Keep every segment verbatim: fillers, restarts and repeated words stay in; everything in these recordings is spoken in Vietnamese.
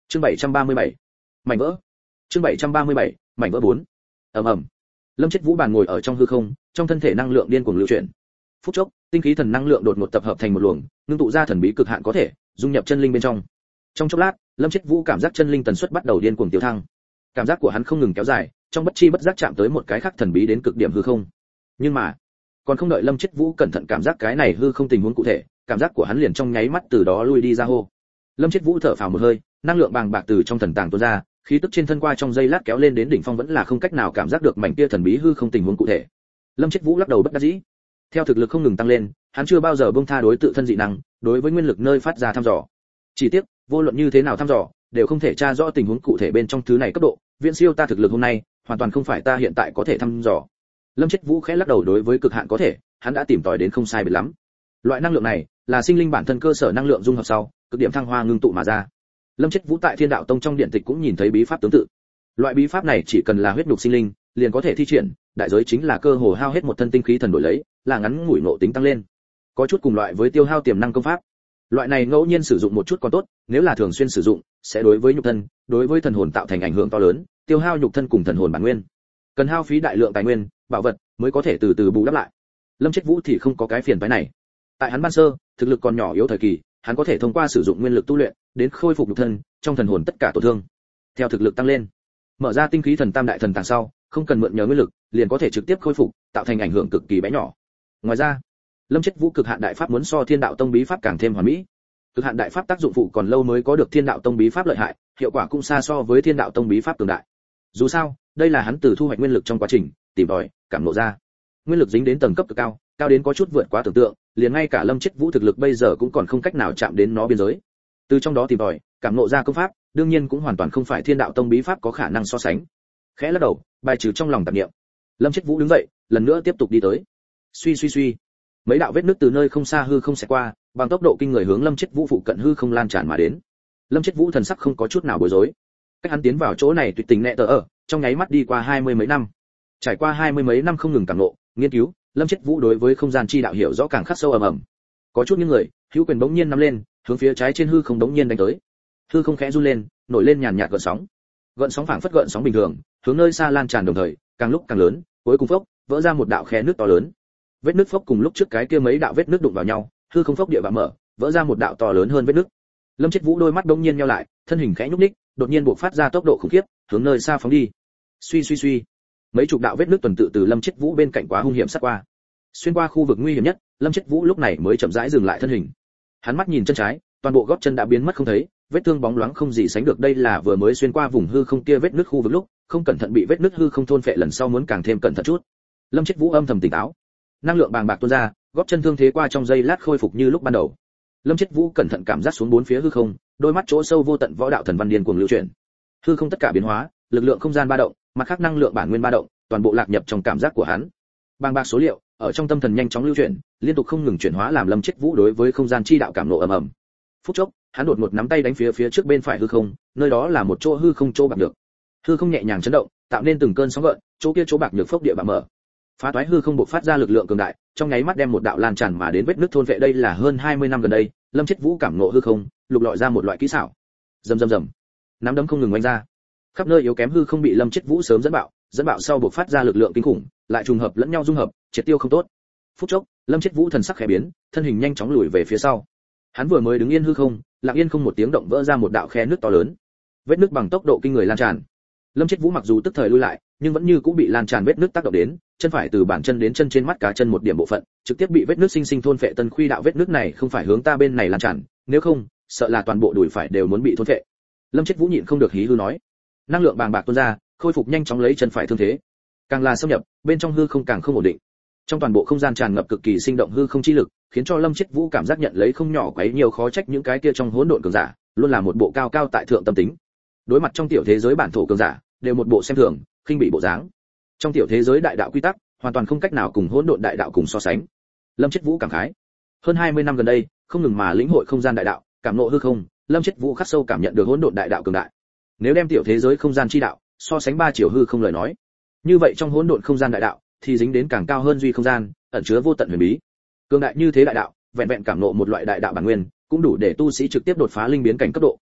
Chương bảy trăm ba mươi bảy, mảnh vỡ. Chương bảy trăm ba mươi bảy, mảnh vỡ bốn. Ầm ầm. Lâm Chết Vũ bàn ngồi ở trong hư không, trong thân thể năng lượng điên cuồng lưu chuyển. Phút chốc, tinh khí thần năng lượng đột ngột tập hợp thành một luồng, ngưng tụ ra thần bí cực hạn có thể dung nhập chân linh bên trong. Trong chốc lát, Lâm Chết Vũ cảm giác chân linh tần suất bắt đầu điên cuồng tiêu thăng. Cảm giác của hắn không ngừng kéo dài, trong bất chi bất giác chạm tới một cái khác thần bí đến cực điểm hư không. Nhưng mà, còn không đợi Lâm Chết Vũ cẩn thận cảm giác cái này hư không tình huống cụ thể, cảm giác của hắn liền trong nháy mắt từ đó lui đi ra hô. Lâm Chết Vũ thở phào một hơi, năng lượng bàng bạc từ trong thần tàng tuôn ra, khí tức trên thân qua trong giây lát kéo lên đến đỉnh phong vẫn là không cách nào cảm giác được mảnh kia thần bí hư không tình huống cụ thể. Lâm Chết Vũ lắc đầu bất đắc dĩ. Theo thực lực không ngừng tăng lên, hắn chưa bao giờ buông tha đối tự thân dị năng, đối với nguyên lực nơi phát ra thăm dò. Chỉ tiếc, vô luận như thế nào thăm dò, đều không thể tra rõ tình huống cụ thể bên trong thứ này cấp độ, viễn siêu ta thực lực hôm nay, hoàn toàn không phải ta hiện tại có thể thăm dò. Lâm Chết Vũ khẽ lắc đầu đối với cực hạn có thể, hắn đã tìm tòi đến không sai biệt lắm. Loại năng lượng này là sinh linh bản thân cơ sở năng lượng dung hợp sau, cực điểm thăng hoa ngưng tụ mà ra. Lâm Chết Vũ tại Thiên Đạo Tông trong điện tịch cũng nhìn thấy bí pháp tương tự. Loại bí pháp này chỉ cần là huyết nhục sinh linh, liền có thể thi triển, đại giới chính là cơ hồ hao hết một thân tinh khí thần đổi lấy, là ngắn ngủi ngộ tính tăng lên. Có chút cùng loại với tiêu hao tiềm năng công pháp. Loại này ngẫu nhiên sử dụng một chút còn tốt, nếu là thường xuyên sử dụng, sẽ đối với nhục thân, đối với thần hồn tạo thành ảnh hưởng to lớn, tiêu hao nhục thân cùng thần hồn bản nguyên. Cần hao phí đại lượng tài nguyên, bảo vật mới có thể từ từ bù đắp lại. Lâm Chết Vũ thì không có cái phiền phức này. Tại hắn ban sơ, thực lực còn nhỏ yếu thời kỳ, hắn có thể thông qua sử dụng nguyên lực tu luyện, đến khôi phục nhục thân, trong thần hồn tất cả tổn thương. Theo thực lực tăng lên, mở ra tinh khí thần tam đại thần tàng sau, không cần mượn nhờ nguyên lực, liền có thể trực tiếp khôi phục, tạo thành ảnh hưởng cực kỳ bé nhỏ. Ngoài ra, Lâm Chết Vũ cực hạn đại pháp muốn so Thiên Đạo Tông bí pháp càng thêm hoàn mỹ. Cực hạn đại pháp tác dụng phụ còn lâu mới có được Thiên Đạo Tông bí pháp lợi hại, hiệu quả cũng xa so với Thiên Đạo Tông bí pháp cường đại. Dù sao, đây là hắn từ thu hoạch nguyên lực trong quá trình tìm tòi, cảm ngộ ra. Nguyên lực dính đến tầng cấp cực cao, cao đến có chút vượt quá tưởng tượng, liền ngay cả Lâm Chết Vũ thực lực bây giờ cũng còn không cách nào chạm đến nó biên giới. Từ trong đó tìm tòi, cảm ngộ ra công pháp, đương nhiên cũng hoàn toàn không phải Thiên Đạo Tông bí pháp có khả năng so sánh. Khẽ lắc đầu, bài trừ trong lòng tạp niệm. Lâm Chết Vũ đứng dậy, lần nữa tiếp tục đi tới. Suy suy suy, mấy đạo vết nứt từ nơi không xa hư không sẽ qua, bằng tốc độ kinh người hướng Lâm Chết Vũ phụ cận hư không lan tràn mà đến. Lâm Chết Vũ thần sắc không có chút nào bối rối. Cách hắn tiến vào chỗ này tuyệt tình nệ tờ ở, trong nháy mắt đi qua hai mươi mấy năm. Trải qua hai mươi mấy năm không ngừng cảm ngộ, nghiên cứu, Lâm Chết Vũ đối với không gian chi đạo hiểu rõ càng khắc sâu ầm ầm. Có chút những người, hữu quyền bỗng nhiên nắm lên, hướng phía trái trên hư không bỗng nhiên đánh tới. Hư không khẽ run lên, nổi lên nhàn nhạt gợn sóng. Gợn sóng phảng phất gợn sóng bình thường, hướng nơi xa lan tràn đồng thời, càng lúc càng lớn, cuối cùng phốc, vỡ ra một đạo khe nước to lớn. Vết nước phốc cùng lúc trước cái kia mấy đạo vết nước đụng vào nhau, hư không phốc địa bạo mở, vỡ ra một đạo to lớn hơn vết nước. Lâm Chết Vũ đôi mắt bỗng nhiên nheo lại, thân hình khẽ nhúc nhích, đột nhiên buộc phát ra tốc độ khủng khiếp, hướng nơi xa phóng đi. Suy suy suy, mấy chục đạo vết nước tuần tự từ Lâm Chết Vũ bên cạnh quá hung hiểm sát qua. Xuyên qua khu vực nguy hiểm nhất, Lâm Chết Vũ lúc này mới chậm rãi dừng lại thân hình. Hắn mắt nhìn chân trái, toàn bộ gót chân đã biến mất không thấy, vết thương bóng loáng không gì sánh được, đây là vừa mới xuyên qua vùng hư không kia vết nứt khu vực lúc, không cẩn thận bị vết nứt hư không thôn phệ, lần sau muốn càng thêm cẩn thận chút. Lâm Chết Vũ âm thầm tỉnh táo, năng lượng bàng bạc tuôn ra, gót chân thương thế qua trong giây lát khôi phục như lúc ban đầu. Lâm Chết Vũ cẩn thận cảm giác xuống bốn phía hư không, đôi mắt chỗ sâu vô tận võ đạo thần văn điên cuồng lưu chuyển. Hư không tất cả biến hóa, lực lượng không gian ba động, mặt khác năng lượng bản nguyên ba động, toàn bộ lạc nhập trong cảm giác của hắn. Bàng bạc số liệu ở trong tâm thần nhanh chóng lưu chuyển, liên tục không ngừng chuyển hóa làm Lâm Chết Vũ đối với không gian chi đạo cảm nộ ầm ầm. Phút chốc, hắn đột ngột nắm tay đánh phía phía trước bên phải hư không, nơi đó là một chỗ hư không chỗ bạc được. Hư không nhẹ nhàng chấn động, tạo nên từng cơn sóng gợn, chỗ kia chỗ bạc được phốc địa bạo mở. Phá toái hư không bộc phát ra lực lượng cường đại, trong nháy mắt đem một đạo lan tràn mà đến vết nứt thôn vệ, đây là hơn hai mươi năm gần đây, Lâm Chết Vũ cảm ngộ hư không, lục lọi ra một loại kỹ xảo. Rầm rầm rầm, nắm đấm không ngừng oanh ra. Khắp nơi yếu kém hư không bị Lâm Chết Vũ sớm dẫn bạo, dẫn bạo sau bộc phát ra lực lượng kinh khủng, lại trùng hợp lẫn nhau dung hợp, triệt tiêu không tốt. Phút chốc, Lâm Chết Vũ thần sắc khẽ biến, thân hình nhanh chóng lùi về phía sau. Hắn vừa mới đứng yên hư không, lặng yên không một tiếng động vỡ ra một đạo khe nước to lớn. Vết nước bằng tốc độ kinh người lan tràn. Lâm Chết Vũ mặc dù tức thời lui lại, nhưng vẫn như cũng bị lan tràn vết nước tác động đến, chân phải từ bàn chân đến chân trên mắt cá chân một điểm bộ phận, trực tiếp bị vết nước sinh sinh thôn phệ. Tân khuy đạo vết nước này không phải hướng ta bên này lan tràn, nếu không, sợ là toàn bộ đùi phải đều muốn bị thôn phệ. Lâm Chết Vũ nhịn không được hí hư nói. Năng lượng bàng bạc tuôn ra, khôi phục nhanh chóng lấy chân phải thương thế. Càng là xâm nhập, bên trong hư không càng không ổn định. Trong toàn bộ không gian tràn ngập cực kỳ sinh động hư không chi lực, khiến cho Lâm Chết Vũ cảm giác nhận lấy không nhỏ quấy nhiều, khó trách những cái kia trong hỗn độn cường giả, luôn là một bộ cao cao tại thượng tâm tính. Đối mặt trong tiểu thế giới bản thổ cường giả, đều một bộ xem thường, khinh bị bộ dáng. Trong tiểu thế giới đại đạo quy tắc, hoàn toàn không cách nào cùng hỗn độn đại đạo cùng so sánh. Lâm Chết Vũ cảm khái. Hơn hai mươi năm gần đây, không ngừng mà lĩnh hội không gian đại đạo, cảm ngộ hư không, Lâm Chết Vũ khắc sâu cảm nhận được hỗn độn đại đạo cường đại. Nếu đem tiểu thế giới không gian chi đạo so sánh ba chiều hư không lời nói, như vậy trong hỗn độn không gian đại đạo thì dính đến càng cao hơn duy không gian, ẩn chứa vô tận huyền bí. Cường đại như thế đại đạo, vẹn vẹn cảm ngộ một loại đại đạo bản nguyên, cũng đủ để tu sĩ trực tiếp đột phá linh biến cảnh cấp độ.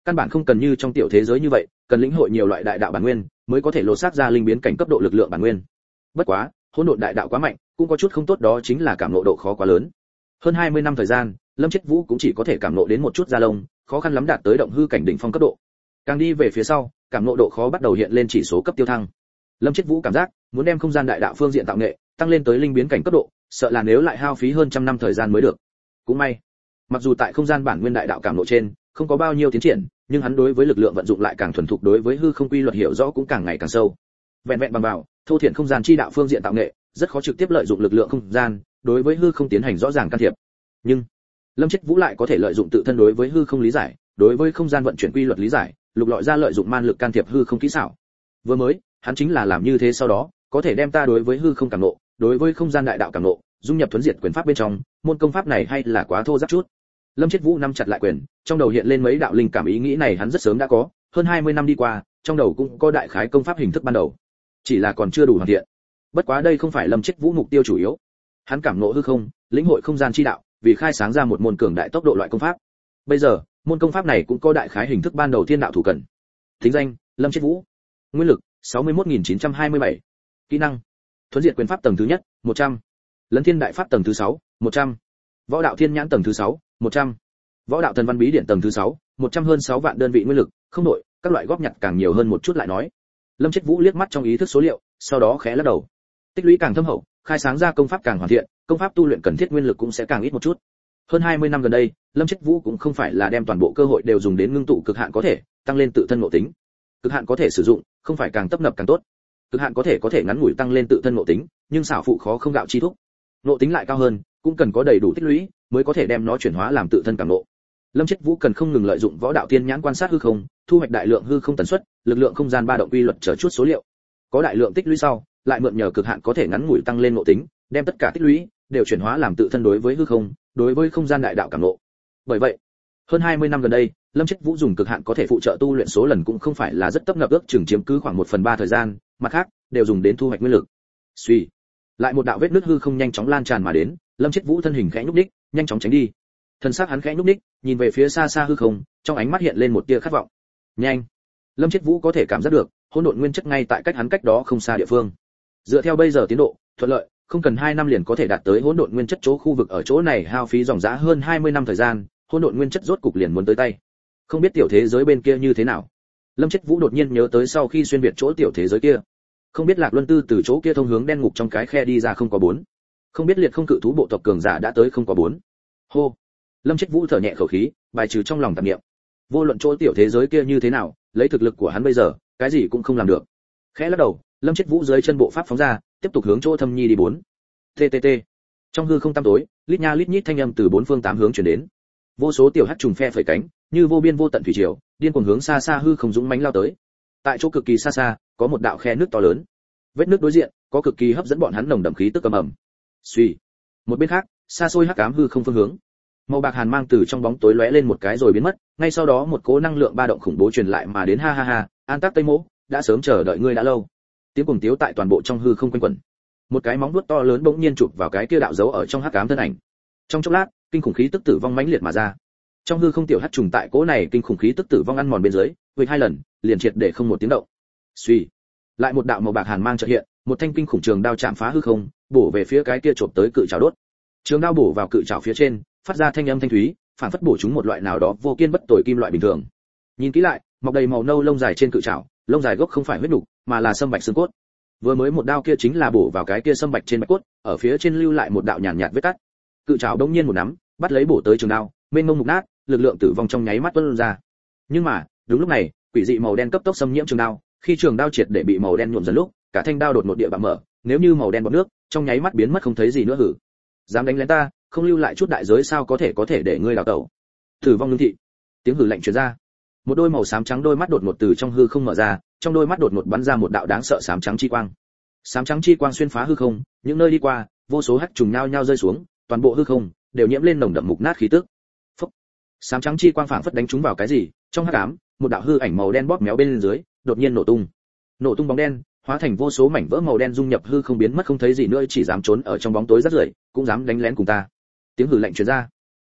căn bản không cần như trong tiểu thế giới như vậy, cần lĩnh hội nhiều loại đại đạo bản nguyên mới có thể lột xác ra linh biến cảnh cấp độ lực lượng bản nguyên. Bất quá, hỗn độn đại đạo quá mạnh, cũng có chút không tốt, đó chính là cảm ngộ độ khó quá lớn. Hơn hai mươi năm thời gian, Lâm Chết Vũ cũng chỉ có thể cảm ngộ đến một chút da lông, khó khăn lắm đạt tới động hư cảnh đỉnh phong cấp độ. Càng đi về phía sau, cảm ngộ độ khó bắt đầu hiện lên chỉ số cấp tiêu thăng. Lâm Chết Vũ cảm giác, muốn đem không gian đại đạo phương diện tạo nghệ tăng lên tới linh biến cảnh cấp độ, sợ là nếu lại hao phí hơn trăm năm thời gian mới được. Cũng may, mặc dù tại không gian bản nguyên đại đạo cảm ngộ trên không có bao nhiêu tiến triển, nhưng hắn đối với lực lượng vận dụng lại càng thuần thục, đối với hư không quy luật hiểu rõ cũng càng ngày càng sâu. Vẹn vẹn bằng vào thô thiện không gian chi đạo phương diện tạo nghệ, rất khó trực tiếp lợi dụng lực lượng không gian đối với hư không tiến hành rõ ràng can thiệp. Nhưng Lâm Chết Vũ lại có thể lợi dụng tự thân đối với hư không lý giải, đối với không gian vận chuyển quy luật lý giải, lục lọi ra lợi dụng man lực can thiệp hư không kỹ xảo. Vừa mới, hắn chính là làm như thế, sau đó có thể đem ta đối với hư không cảm ngộ, đối với không gian đại đạo cảm ngộ, dung nhập thuần diệt quyền pháp bên trong. Môn công pháp này hay là quá thô ráp chút. Lâm Chết Vũ nắm chặt lại quyền, trong đầu hiện lên mấy đạo linh cảm, ý nghĩ này hắn rất sớm đã có, hơn hai mươi năm đi qua, trong đầu cũng có đại khái công pháp hình thức ban đầu, chỉ là còn chưa đủ hoàn thiện. Bất quá đây không phải Lâm Chết Vũ mục tiêu chủ yếu. Hắn cảm ngộ hư không, lĩnh hội không gian chi đạo, vì khai sáng ra một môn cường đại tốc độ loại công pháp. Bây giờ, môn công pháp này cũng có đại khái hình thức ban đầu thiên đạo thủ cần. Thính danh: Lâm Chết Vũ. Nguyên lực: sáu mươi mốt nghìn chín trăm hai mươi bảy. Kỹ năng: thuần diệt quyền pháp tầng thứ nhất, một trăm. Lấn thiên đại pháp tầng thứ sáu, một trăm. Võ đạo thiên nhãn tầng thứ sáu, một trăm. Võ đạo thần văn bí điển tầng thứ sáu, một trăm, hơn sáu vạn đơn vị nguyên lực, không đổi, các loại góp nhặt càng nhiều hơn một chút lại nói. Lâm Chết Vũ liếc mắt trong ý thức số liệu, sau đó khẽ lắc đầu. Tích lũy càng thâm hậu, khai sáng ra công pháp càng hoàn thiện, công pháp tu luyện cần thiết nguyên lực cũng sẽ càng ít một chút. Hơn hai mươi năm gần đây, Lâm Chết Vũ cũng không phải là đem toàn bộ cơ hội đều dùng đến ngưng tụ cực hạn có thể, tăng lên tự thân ngộ tính. Cực hạn có thể sử dụng, không phải càng tấp nập càng tốt. Cực hạn có thể có thể ngắn ngủi tăng lên tự thân ngộ tính, nhưng xảo phụ khó không gạo chi thúc. Ngộ tính lại cao hơn, cũng cần có đầy đủ tích lũy, mới có thể đem nó chuyển hóa làm tự thân cảm ngộ. Lâm Chết Vũ cần không ngừng lợi dụng võ đạo tiên nhãn quan sát hư không, thu hoạch đại lượng hư không tần suất, lực lượng không gian ba động quy luật chờ chút số liệu. Có đại lượng tích lũy sau, lại mượn nhờ cực hạn có thể ngắn ngủi tăng lên ngộ tính, đem tất cả tích lũy đều chuyển hóa làm tự thân đối với hư không, đối với không gian đại đạo cảm ngộ. Bởi vậy, hơn hai mươi năm gần đây, Lâm Chết Vũ dùng cực hạn có thể phụ trợ tu luyện số lần cũng không phải là rất tấp nập, ước chừng chiếm cứ khoảng một phần ba thời gian, mặt khác đều dùng đến thu hoạch nguyên lực. Suy, lại một đạo vết nứt hư không nhanh chóng lan tràn mà đến, Lâm Chết Vũ thân hình khẽ nhúc nhích, nhanh chóng tránh đi. Thân xác hắn khẽ nhúc nhích, nhìn về phía xa xa hư không, trong ánh mắt hiện lên một tia khát vọng. Nhanh! Lâm Chết Vũ có thể cảm giác được, hỗn độn nguyên chất ngay tại cách hắn cách đó không xa địa phương. Dựa theo bây giờ tiến độ, thuận lợi, không cần hai năm liền có thể đạt tới hỗn độn nguyên chất chỗ khu vực, ở chỗ này hao phí dòng dã hơn hai mươi năm thời gian, hỗn độn nguyên chất rốt cục liền muốn tới tay. Không biết tiểu thế giới bên kia như thế nào. Lâm Chết Vũ đột nhiên nhớ tới sau khi xuyên việt chỗ tiểu thế giới kia, không biết Lạc Luân Tư từ chỗ kia thông hướng đen ngục trong cái khe đi ra không có bốn. Không biết liệt không cự thú bộ tộc cường giả đã tới không có bốn. Hô. Lâm Chết Vũ thở nhẹ khẩu khí, bài trừ trong lòng tạp niệm. Vô luận chỗ tiểu thế giới kia như thế nào, lấy thực lực của hắn bây giờ, cái gì cũng không làm được. Khẽ lắc đầu, Lâm Chết Vũ dưới chân bộ pháp phóng ra, tiếp tục hướng chỗ Thâm Nhi đi bốn. tê tê tê. Trong hư không tăm tối, lít nha lít nhít thanh âm từ bốn phương tám hướng truyền đến. Vô số tiểu hắc trùng phe phẩy cánh, như vô biên vô tận thủy triều, điên cuồng hướng xa xa hư không dũng mãnh lao tới. Tại chỗ cực kỳ xa xa, có một đạo khe nước to lớn. Vết nước đối diện, có cực kỳ hấp dẫn bọn hắn nồng đậm khí tức ầm ầm. Suy. Một bên khác, xa xôi hắc ám hư không phương hướng. Màu bạc hàn mang từ trong bóng tối lóe lên một cái rồi biến mất, ngay sau đó một cỗ năng lượng ba động khủng bố truyền lại mà đến, ha ha ha, An Tác Tây Mỗ, đã sớm chờ đợi ngươi đã lâu. Tiếng cuồng tiếu tại toàn bộ trong hư không quanh quẩn. Một cái móng vuốt to lớn bỗng nhiên chụp vào cái kia đạo dấu ở trong hắc ám thân ảnh. Trong chốc lát, kinh khủng khí tức tử vong mãnh liệt mà ra. Trong hư không tiểu hắc trùng tại cỗ này kinh khủng khí tức tử vong ăn mòn bên dưới, vụt hai lần, liền triệt để không một tiếng động. Suy, lại một đạo màu bạc hàn mang chợt hiện, một thanh kinh khủng trường đao chạm phá hư không, bổ về phía cái kia chộp tới cự trảo đốt. Trường đao bổ vào cự trảo phía trên, phát ra thanh âm thanh thúy, phản phất bổ chúng một loại nào đó vô kiên bất tồi kim loại bình thường. Nhìn kỹ lại, mọc đầy màu nâu lông dài trên cự trảo, lông dài gốc không phải huyết nục, mà là sâm bạch xương cốt. Vừa mới một đao kia chính là bổ vào cái kia sâm bạch trên bạch cốt, ở phía trên lưu lại một đạo nhàn nhạt vết cắt. Cự trảo đống nhiên một nắm, bắt lấy bổ tới trường đao, mênh mông mục nát, lực lượng tử vong trong nháy mắt tuôn ra. Nhưng mà, đúng lúc này, quỷ dị màu đen cấp tốc xâm nhiễm trường đao, khi trường đao triệt để bị màu đen nhuộm dần lúc, cả thanh đao đột ngột địa bạo mở, nếu như màu đen bọt nước, trong nháy mắt biến mất không thấy gì nữa hử. Dám đánh lén ta, không lưu lại chút đại giới sao có thể có thể để ngươi đào tẩu. Tử vong lương thị. Tiếng hử lạnh truyền ra. Một đôi màu xám trắng đôi mắt đột ngột từ trong hư không mở ra, trong đôi mắt đột ngột bắn ra một đạo đáng sợ xám trắng chi quang. Xám trắng chi quang xuyên phá hư không, những nơi đi qua, vô số hắc trùng nhao nhao rơi xuống, toàn bộ hư không đều nhiễm lên nồng đậm mục nát khí tức. Phốc. Xám trắng chi quang phảng phất đánh trúng vào cái gì, trong hắc ám, một đạo hư ảnh màu đen bóp méo bên dưới, đột nhiên nổ tung. Nổ tung bóng đen, hóa thành vô số mảnh vỡ màu đen dung nhập hư không biến mất không thấy gì nữa, chỉ dám trốn ở trong bóng tối rất rưởi, cũng dám đánh lén cùng ta. Tiếng hử lạnh truyền ra.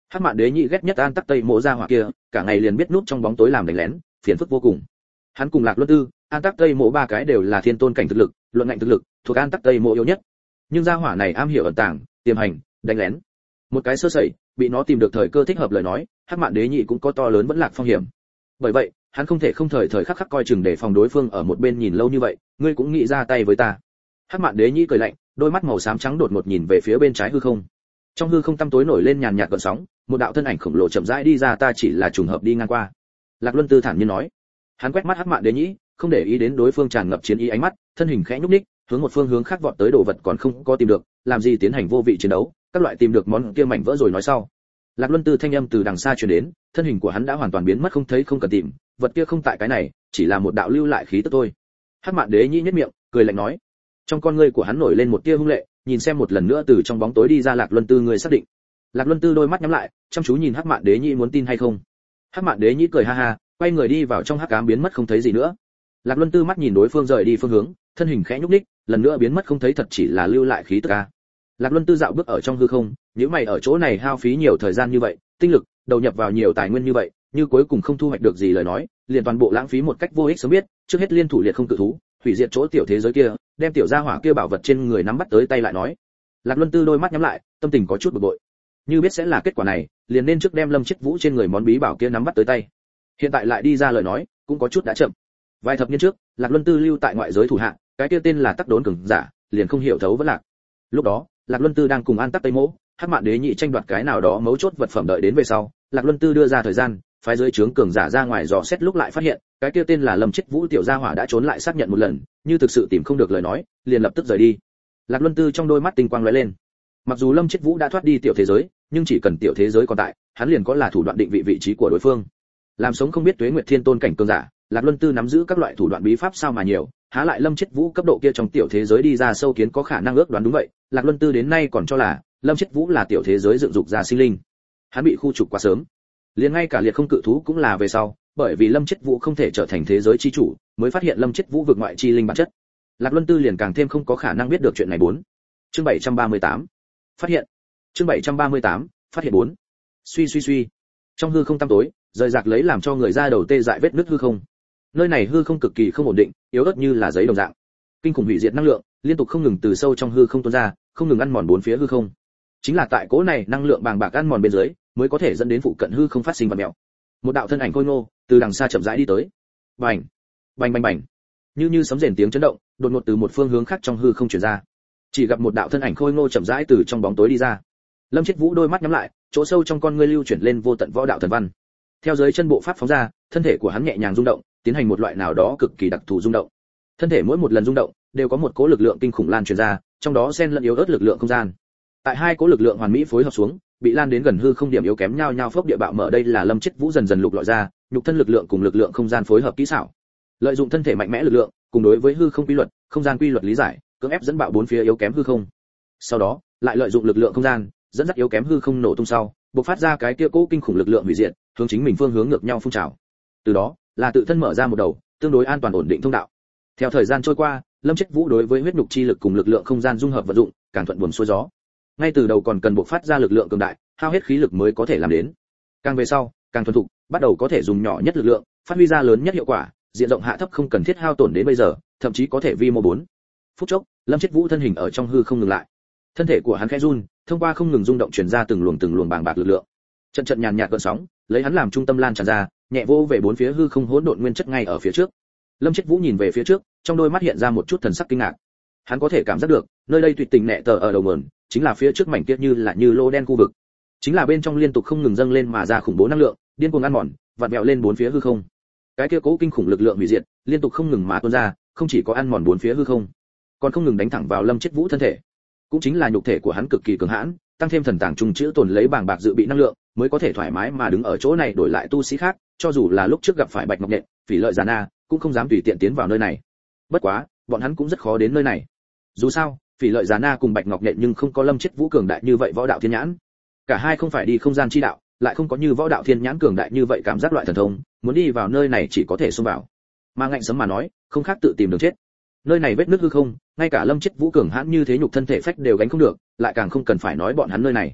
Hắc Mạn Đế Nhĩ ghét nhất An Tắc Tây Mộ gia hỏa kia, cả ngày liền biết núp trong bóng tối làm đánh lén, phiền phức vô cùng. Hắn cùng Lạc Luân Tư, An Tắc Tây Mộ ba cái đều là thiên tôn cảnh thực lực, luận ngạnh thực lực, thuộc An Tắc Tây Mộ yếu nhất. Nhưng gia hỏa này am hiểu ẩn tàng, tiềm hành, đánh lén. Một cái sơ sẩy, bị nó tìm được thời cơ thích hợp lời nói, Hắc Mạn Đế Nhĩ cũng có to lớn vẫn lạc phong hiểm. Bởi vậy, hắn không thể không thời thời khắc khắc coi chừng để phòng đối phương ở một bên nhìn lâu như vậy, ngươi cũng nghĩ ra tay với ta. Hắc Mạn Đế Nhĩ cười lạnh, đôi mắt màu xám trắng đột ngột nhìn về phía bên trái hư không. Trong hư không tăm tối nổi lên nhàn nhạt gợn sóng, một đạo thân ảnh khổng lồ chậm rãi đi ra, ta chỉ là trùng hợp đi ngang qua. Lạc Luân Tư thản nhiên nói. Hắn quét mắt Hắc Mạn Đế Nhĩ, không để ý đến đối phương tràn ngập chiến ý ánh mắt, thân hình khẽ nhúc nhích, hướng một phương hướng khác vọt tới, đồ vật còn không có tìm được, làm gì tiến hành vô vị chiến đấu, các loại tìm được món kia mảnh vỡ rồi nói sau. Lạc Luân Tư thanh âm từ đằng xa truyền đến, thân hình của hắn đã hoàn toàn biến mất không thấy không cần tìm, vật kia không tại cái này, chỉ là một đạo lưu lại khí tức thôi. Hắc Mạn Đế Nhĩ nhếch miệng, cười lạnh nói. Trong con ngươi của hắn nổi lên một tia hung lệ, nhìn xem một lần nữa từ trong bóng tối đi ra Lạc Luân Tư, người xác định. Lạc Luân Tư đôi mắt nhắm lại, chăm chú nhìn Hắc Mạn Đế Nhĩ, muốn tin hay không. Hắc Mạn Đế Nhĩ cười ha ha, quay người đi vào trong hắc ám biến mất không thấy gì nữa. Lạc Luân Tư mắt nhìn đối phương rời đi phương hướng, thân hình khẽ nhúc nhích, lần nữa biến mất không thấy, thật chỉ là lưu lại khí tức a. Lạc Luân Tư dạo bước ở trong hư không, nếu mày ở chỗ này hao phí nhiều thời gian như vậy, tinh lực, đầu nhập vào nhiều tài nguyên như vậy, như cuối cùng không thu hoạch được gì lời nói, liền toàn bộ lãng phí một cách vô ích. Sớm biết, trước hết liên thủ liệt không cự thú, hủy diệt chỗ tiểu thế giới kia, đem tiểu gia hỏa kia bảo vật trên người nắm bắt tới tay lại nói. Lạc Luân Tư đôi mắt nhắm lại, tâm tình có chút bực bội. Như biết sẽ là kết quả này, liền nên trước đem Lâm Chết Vũ trên người món bí bảo kia nắm bắt tới tay. Hiện tại lại đi ra lời nói, cũng có chút đã chậm. Vài thập niên trước, Lạc Luân Tư lưu tại ngoại giới thủ hạ, cái kia tên là Tắc Đốn cường giả, liền không hiểu thấu vẫn lạc. Lúc đó, Lạc Luân Tư đang cùng An Tắc Tây Mỗ, Hắc Mạn Đế Nhĩ tranh đoạt cái nào đó mấu chốt vật phẩm, đợi đến về sau, Lạc Luân Tư đưa ra thời gian, phái dưới trướng cường giả ra ngoài dò xét, lúc lại phát hiện, cái kia tên là Lâm Chết Vũ tiểu gia hỏa đã trốn lại, xác nhận một lần, như thực sự tìm không được lời nói, liền lập tức rời đi. Lạc Luân Tư trong đôi mắt tinh quang lóe lên. Mặc dù Lâm Chết Vũ đã thoát đi tiểu thế giới, nhưng chỉ cần tiểu thế giới còn tại, hắn liền có là thủ đoạn định vị vị trí của đối phương. Làm sống không biết tuế nguyệt thiên tôn cảnh cường giả, Lạc Luân Tư nắm giữ các loại thủ đoạn bí pháp sao mà nhiều, há lại Lâm Chết Vũ cấp độ kia trong tiểu thế giới đi ra sâu kiến có khả năng ước đoán. Đúng vậy, Lạc Luân Tư đến nay còn cho là Lâm Chết Vũ là tiểu thế giới dựng dục ra sinh linh. Hắn bị khu trục quá sớm, liền ngay cả liệt không cự thú cũng là về sau, bởi vì Lâm Chết Vũ không thể trở thành thế giới chi chủ, mới phát hiện Lâm Chết Vũ vượt ngoại chi linh bản chất. Lạc Luân Tư liền càng thêm không có khả năng biết được chuyện này. Bốn Chương bảy trăm ba mươi tám Phát hiện. Chương bảy trăm ba mươi tám Phát hiện. Bốn Suy suy suy. Trong hư không tăm tối, rời rạc lấy làm cho người ra đầu tê dại vết nứt hư không. Nơi này hư không cực kỳ không ổn định, yếu ớt như là giấy đồng dạng. Kinh khủng hủy diệt năng lượng liên tục không ngừng từ sâu trong hư không tuôn ra, không ngừng ăn mòn bốn phía hư không. Chính là tại cỗ này năng lượng bàng bạc ăn mòn bên dưới, mới có thể dẫn đến phụ cận hư không phát sinh vặn mèo. Một đạo thân ảnh khôi ngô từ đằng xa chậm rãi đi tới. Bành, bành bành bành. Như như sấm rền tiếng chấn động, đột ngột từ một phương hướng khác trong hư không truyền ra. Chỉ gặp một đạo thân ảnh khôi ngô chậm rãi từ trong bóng tối đi ra. Lâm Chết Vũ đôi mắt nhắm lại, chỗ sâu trong con ngươi lưu chuyển lên vô tận võ đạo thần văn. Theo dưới chân bộ pháp phóng ra, thân thể của hắn nhẹ nhàng rung động, tiến hành một loại nào đó cực kỳ đặc thù rung động. Thân thể mỗi một lần rung động đều có một cỗ lực lượng kinh khủng lan truyền ra, trong đó xen lẫn yếu ớt lực lượng không gian. Tại hai cỗ lực lượng hoàn mỹ phối hợp xuống, bị lan đến gần hư không điểm yếu kém nhau nhau phốc địa bạo mở. Đây là Lâm Chết Vũ dần dần lục lọi ra, nhục thân lực lượng cùng lực lượng không gian phối hợp kỹ xảo. Lợi dụng thân thể mạnh mẽ lực lượng, cùng đối với hư không quy luật, không gian quy luật lý giải, cưỡng ép dẫn bạo bốn phía yếu kém hư không. Sau đó, lại lợi dụng lực lượng không gian, dẫn dắt yếu kém hư không nổ tung sau, bộc phát ra cái kia cỗ kinh khủng lực lượng hủy diệt, hướng chính mình phương hướng ngược nhau phun trào. Từ đó, là tự thân mở ra một đầu tương đối an toàn ổn định thông đạo. Theo thời gian trôi qua, Lâm Chết Vũ đối với huyết nhục chi lực cùng lực lượng không gian dung hợp vận dụng, càng thuận buồm xuôi gió. Ngay từ đầu còn cần bộc phát ra lực lượng cường đại, hao hết khí lực mới có thể làm đến. Càng về sau, càng thuần thục, bắt đầu có thể dùng nhỏ nhất lực lượng, phát huy ra lớn nhất hiệu quả, diện rộng hạ thấp không cần thiết hao tổn đến bây giờ, thậm chí có thể vi mô bốn. Phút chốc, Lâm Chết Vũ thân hình ở trong hư không ngừng lại. Thân thể của hắn khẽ run, thông qua không ngừng rung động truyền ra từng luồng từng luồng bàng bạc lực lượng. Trận trận nhàn nhạt cơn sóng, lấy hắn làm trung tâm lan tràn ra, nhẹ vô về bốn phía hư không hỗn độn nguyên chất ngay ở phía trước. Lâm Chết Vũ nhìn về phía trước, trong đôi mắt hiện ra một chút thần sắc kinh ngạc. Hắn có thể cảm giác được, nơi đây tuyệt tình nệ tờ ở đầu nguồn, chính là phía trước mảnh kia như là như lô đen khu vực. Chính là bên trong liên tục không ngừng dâng lên mà ra khủng bố năng lượng, điên cuồng ăn mòn, vặn vẹo lên bốn phía hư không. Cái kia cố kinh khủng lực lượng hủy diệt, liên tục không ngừng mà tuôn ra, không chỉ có ăn mòn bốn phía hư không, còn không ngừng đánh thẳng vào Lâm Chết Vũ thân thể. Cũng chính là nhục thể của hắn cực kỳ cường hãn, tăng thêm thần tàng trùng chữ tồn lấy bàng bạc dự bị năng lượng, mới có thể thoải mái mà đứng ở chỗ này đổi lại tu sĩ khác, cho dù là lúc trước gặp phải Bạch Ngọc Nhện, Phỉ Lợi Già Na, cũng không dám tùy tiện tiến vào nơi này. Bất quá, bọn hắn cũng rất khó đến nơi này. Dù sao, Phỉ Lợi Già Na cùng Bạch Ngọc Nhện nhưng không có Lâm Chết Vũ cường đại như vậy võ đạo thiên nhãn. Cả hai không phải đi không gian chi đạo, lại không có như võ đạo thiên nhãn cường đại như vậy cảm giác loại thần thông, muốn đi vào nơi này chỉ có thể xông vào. Mà ngạnh sấm mà nói, không khác tự tìm đường chết. Nơi này vết nứt hư không, ngay cả Lâm Chết Vũ cường hãn như thế nhục thân thể phách đều gánh không được, lại càng không cần phải nói bọn hắn nơi này.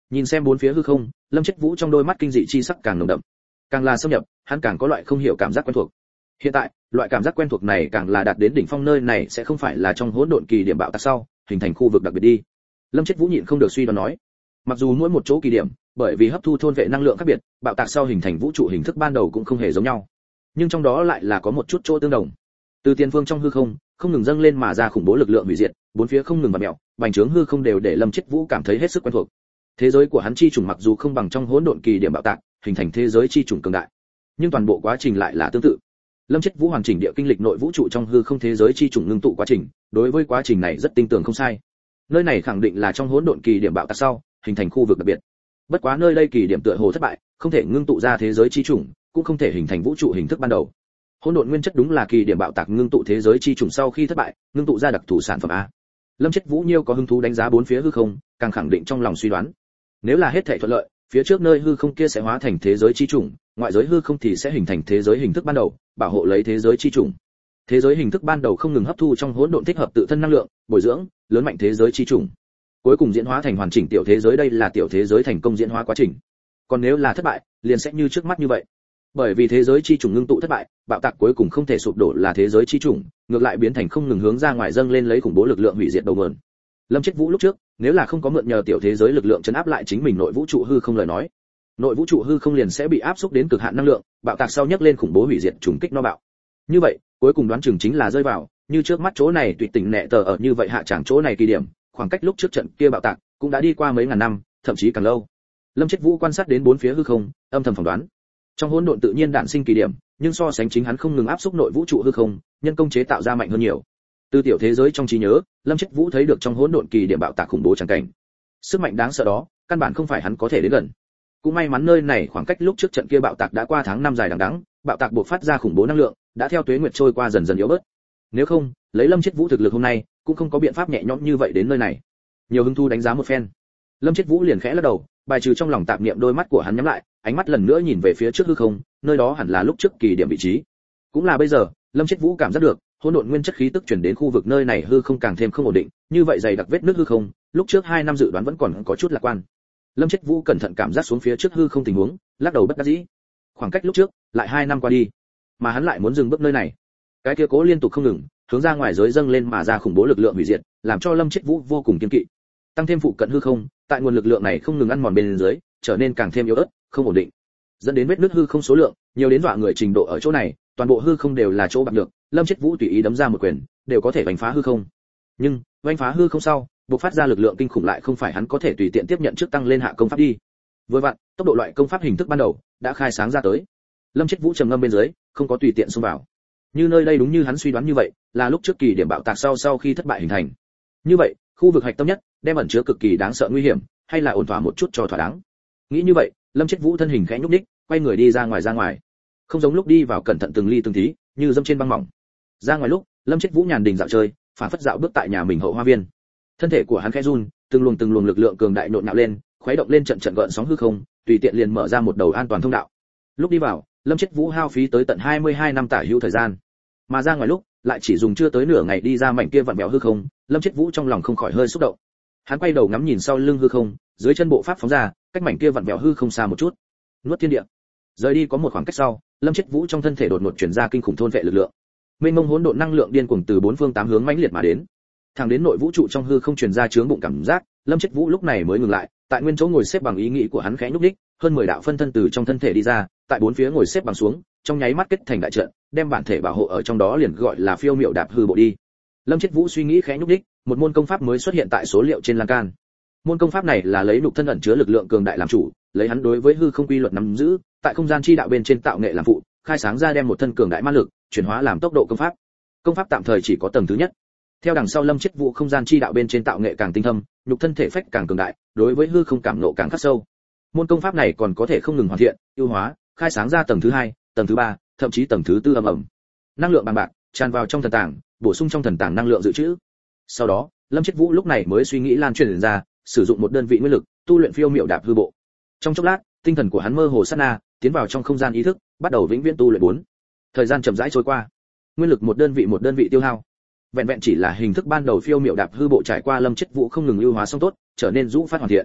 Nhìn xem bốn phía hư không, Lâm Chết Vũ trong đôi mắt kinh dị chi sắc càng nồng đậm. Càng là xâm nhập, hắn càng có loại không hiểu cảm giác quen thuộc. Hiện tại, loại cảm giác quen thuộc này càng là đạt đến đỉnh phong, nơi này sẽ không phải là trong hỗn độn kỳ điểm bạo tạc sau, hình thành khu vực đặc biệt đi. Lâm Chết Vũ nhịn không được suy đoán nói. Mặc dù mỗi một chỗ kỳ điểm, bởi vì hấp thu thôn vệ năng lượng khác biệt, bạo tạc sau hình thành vũ trụ hình thức ban đầu cũng không hề giống nhau. Nhưng trong đó lại là có một chút chỗ tương đồng. Từ tiền phương trong hư không, không ngừng dâng lên mà ra khủng bố lực lượng hủy diệt, bốn phía không ngừng vặn mèo, bành trướng hư không đều để Lâm Chết Vũ cảm thấy hết sức quen thuộc. Thế giới của hắn chi chủng mặc dù không bằng trong hỗn độn kỳ điểm bạo tạc, hình thành thế giới chi chủng cường đại, nhưng toàn bộ quá trình lại là tương tự. Lâm Chết Vũ hoàn chỉnh địa kinh lịch nội vũ trụ trong hư không thế giới chi chủng ngưng tụ quá trình, đối với quá trình này rất tin tưởng không sai. Nơi này khẳng định là trong hỗn độn kỳ điểm bạo tạc sau, hình thành khu vực đặc biệt. Bất quá nơi đây kỳ điểm tựa hồ thất bại, không thể ngưng tụ ra thế giới chi chủng, cũng không thể hình thành vũ trụ hình thức ban đầu. Hỗn độn nguyên chất đúng là kỳ điểm bạo tạc ngưng tụ thế giới chi chủng sau khi thất bại, ngưng tụ ra đặc thù sản phẩm a. Lâm Chết Vũ nhiêu có hứng thú đánh giá bốn phía hư không, càng khẳng định trong lòng suy đoán. Nếu là hết thảy thuận lợi, phía trước nơi hư không kia sẽ hóa thành thế giới chi chủng, ngoại giới hư không thì sẽ hình thành thế giới hình thức ban đầu, bảo hộ lấy thế giới chi chủng. Thế giới hình thức ban đầu không ngừng hấp thu trong hỗn độn thích hợp tự thân năng lượng, bồi dưỡng, lớn mạnh thế giới chi chủng. Cuối cùng diễn hóa thành hoàn chỉnh tiểu thế giới, đây là tiểu thế giới thành công diễn hóa quá trình. Còn nếu là thất bại, liền sẽ như trước mắt như vậy. Bởi vì thế giới chi chủng ngưng tụ thất bại, bạo tạc cuối cùng không thể sụp đổ là thế giới chi chủng, ngược lại biến thành không ngừng hướng ra ngoài dâng lên lấy khủng bố lực lượng hủy diệt đầu nguồn. Lâm Chết Vũ lúc trước, nếu là không có mượn nhờ tiểu thế giới lực lượng chấn áp lại chính mình nội vũ trụ hư không lời nói, nội vũ trụ hư không liền sẽ bị áp xúc đến cực hạn năng lượng, bạo tạc sau nhấc lên khủng bố hủy diệt trùng kích no bạo. Như vậy, cuối cùng đoán chừng chính là rơi vào, như trước mắt chỗ này tuyệt tình nệ tờ ở như vậy hạ chẳng chỗ này kỳ điểm, khoảng cách lúc trước trận kia bạo tạc cũng đã đi qua mấy ngàn năm, thậm chí càng lâu. Lâm Chết Vũ quan sát đến bốn phía hư không, âm thầm phỏng đoán. Trong hỗn độn tự nhiên đản sinh kỳ điểm, nhưng so sánh chính hắn không ngừng áp xúc nội vũ trụ hư không, nhân công chế tạo ra mạnh hơn nhiều. Từ tiểu thế giới trong trí nhớ, Lâm Chết Vũ thấy được trong hỗn độn kỳ điểm bạo tạc khủng bố chẳng cảnh. Sức mạnh đáng sợ đó, căn bản không phải hắn có thể đến gần. Cũng may mắn nơi này khoảng cách lúc trước trận kia bạo tạc đã qua tháng năm dài đằng đẵng, bạo tạc bộc phát ra khủng bố năng lượng, đã theo tuế nguyệt trôi qua dần dần yếu bớt. Nếu không, lấy Lâm Chết Vũ thực lực hôm nay, cũng không có biện pháp nhẹ nhõm như vậy đến nơi này. Nhiều hứng thú đánh giá một phen, Lâm Chết Vũ liền khẽ lắc đầu, bài trừ trong lòng tạp niệm, đôi mắt của hắn nhắm lại, ánh mắt lần nữa nhìn về phía trước hư không, nơi đó hẳn là lúc trước kỳ điểm vị trí. Cũng là bây giờ, Lâm Chết Vũ cảm giác được, hỗn độn nguyên chất khí tức truyền đến khu vực nơi này hư không càng thêm không ổn định, như vậy dày đặc vết nứt hư không, lúc trước hai năm dự đoán vẫn còn có chút lạc quan. Lâm Chết Vũ cẩn thận cảm giác xuống phía trước hư không tình huống, lắc đầu bất đắc dĩ. Khoảng cách lúc trước, lại hai năm qua đi, mà hắn lại muốn dừng bước nơi này. Cái kia cố liên tục không ngừng, hướng ra ngoài giới dâng lên mà ra khủng bố lực lượng hủy diệt, làm cho Lâm Chết Vũ vô cùng kiêng kỵ. Tăng thêm phụ cận hư không, tại nguồn lực lượng này không ngừng ăn mòn bên dưới, trở nên càng thêm yếu ớt, không ổn định, dẫn đến vết nứt hư không số lượng nhiều đến dọa người trình độ. Ở chỗ này, toàn bộ hư không đều là chỗ bạc được, Lâm Chết Vũ tùy ý đấm ra một quyền, đều có thể đánh phá hư không. Nhưng, đánh phá hư không sau, bộc phát ra lực lượng kinh khủng lại không phải hắn có thể tùy tiện tiếp nhận trước tăng lên hạ công pháp đi. Vừa vặn, tốc độ loại công pháp hình thức ban đầu đã khai sáng ra tới. Lâm Chết Vũ trầm ngâm bên dưới, không có tùy tiện xông vào. Như nơi đây đúng như hắn suy đoán như vậy, là lúc trước kỳ điểm bạo tạc sau sau khi thất bại hình thành. Như vậy, khu vực hạch tâm nhất, đem ẩn chứa cực kỳ đáng sợ nguy hiểm, hay là ổn thỏa một chút cho thỏa đáng. Nghĩ như vậy, Lâm Chết Vũ thân hình khẽ nhúc nhích, quay người đi ra ngoài ra ngoài. Không giống lúc đi vào cẩn thận từng ly từng tí, như dẫm trên băng mỏng. Ra ngoài lúc, Lâm Chết Vũ nhàn đình dạo chơi, phản phất dạo bước tại nhà mình hậu hoa viên. Thân thể của hắn khẽ run, từng luồng từng luồng lực lượng cường đại nộn nhạo lên, khuấy động lên trận trận gợn sóng hư không, tùy tiện liền mở ra một đầu an toàn thông đạo. Lúc đi vào, Lâm Chết Vũ hao phí tới tận hai mươi hai năm tả hữu thời gian, mà ra ngoài lúc, lại chỉ dùng chưa tới nửa ngày đi ra mảnh kia vặn vẹo hư không. Lâm Chết Vũ trong lòng không khỏi hơi xúc động. Hắn quay đầu ngắm nhìn sau lưng hư không, dưới chân bộ pháp phóng ra, cách mảnh kia vặn vẹo hư không xa một chút. Nuốt thiên địa. Rời đi có một khoảng cách sau, Lâm Chết Vũ trong thân thể đột ngột truyền ra kinh khủng thôn vệ lực lượng. Mênh mông hỗn độn năng lượng điên cuồng từ bốn phương tám hướng mãnh liệt mà đến. Thẳng đến nội vũ trụ trong hư không truyền ra chướng bụng cảm giác, Lâm Chết Vũ lúc này mới ngừng lại, tại nguyên chỗ ngồi xếp bằng, ý nghĩ của hắn khẽ nhúc nhích, hơn mười đạo phân thân từ trong thân thể đi ra, tại bốn phía ngồi xếp bằng xuống, trong nháy mắt kết thành đại trận, đem bản thể bảo hộ ở trong đó, liền gọi là phiêu miểu đạp hư bộ đi. Lâm Chết Vũ suy nghĩ khẽ nhúc nhích, một môn công pháp mới xuất hiện tại số liệu trên lan can. Môn công pháp này là lấy nhục thân ẩn chứa lực lượng cường đại làm chủ, lấy hắn đối với hư không quy luật nắm giữ, tại không gian chi đạo bên trên tạo nghệ làm phụ, khai sáng ra đem một thân cường đại ma lực chuyển hóa làm tốc độ công pháp. Công pháp tạm thời chỉ có tầng thứ nhất. Theo đằng sau Lâm Chết Vũ không gian chi đạo bên trên tạo nghệ càng tinh thâm, nhục thân thể phách càng cường đại, đối với hư không cảm ngộ càng khắc sâu. Môn công pháp này còn có thể không ngừng hoàn thiện, ưu hóa, khai sáng ra tầng thứ hai, tầng thứ ba, thậm chí tầng thứ tư ầm ầm. Năng lượng bằng bạc tràn vào trong thần tàng, bổ sung trong thần tàng năng lượng dự trữ. Sau đó, Lâm Chết Vũ lúc này mới suy nghĩ lan truyền ra, sử dụng một đơn vị nguyên lực, tu luyện phiêu miểu đạp hư bộ. Trong chốc lát, tinh thần của hắn mơ hồ sát na, tiến vào trong không gian ý thức, bắt đầu vĩnh viễn tu luyện bốn. Thời gian chậm rãi trôi qua, nguyên lực một đơn vị một đơn vị tiêu hao. Vẹn vẹn chỉ là hình thức ban đầu phiêu miểu đạp hư bộ trải qua Lâm Chết Vũ không ngừng ưu hóa xong tốt, trở nên rũ phát hoàn thiện.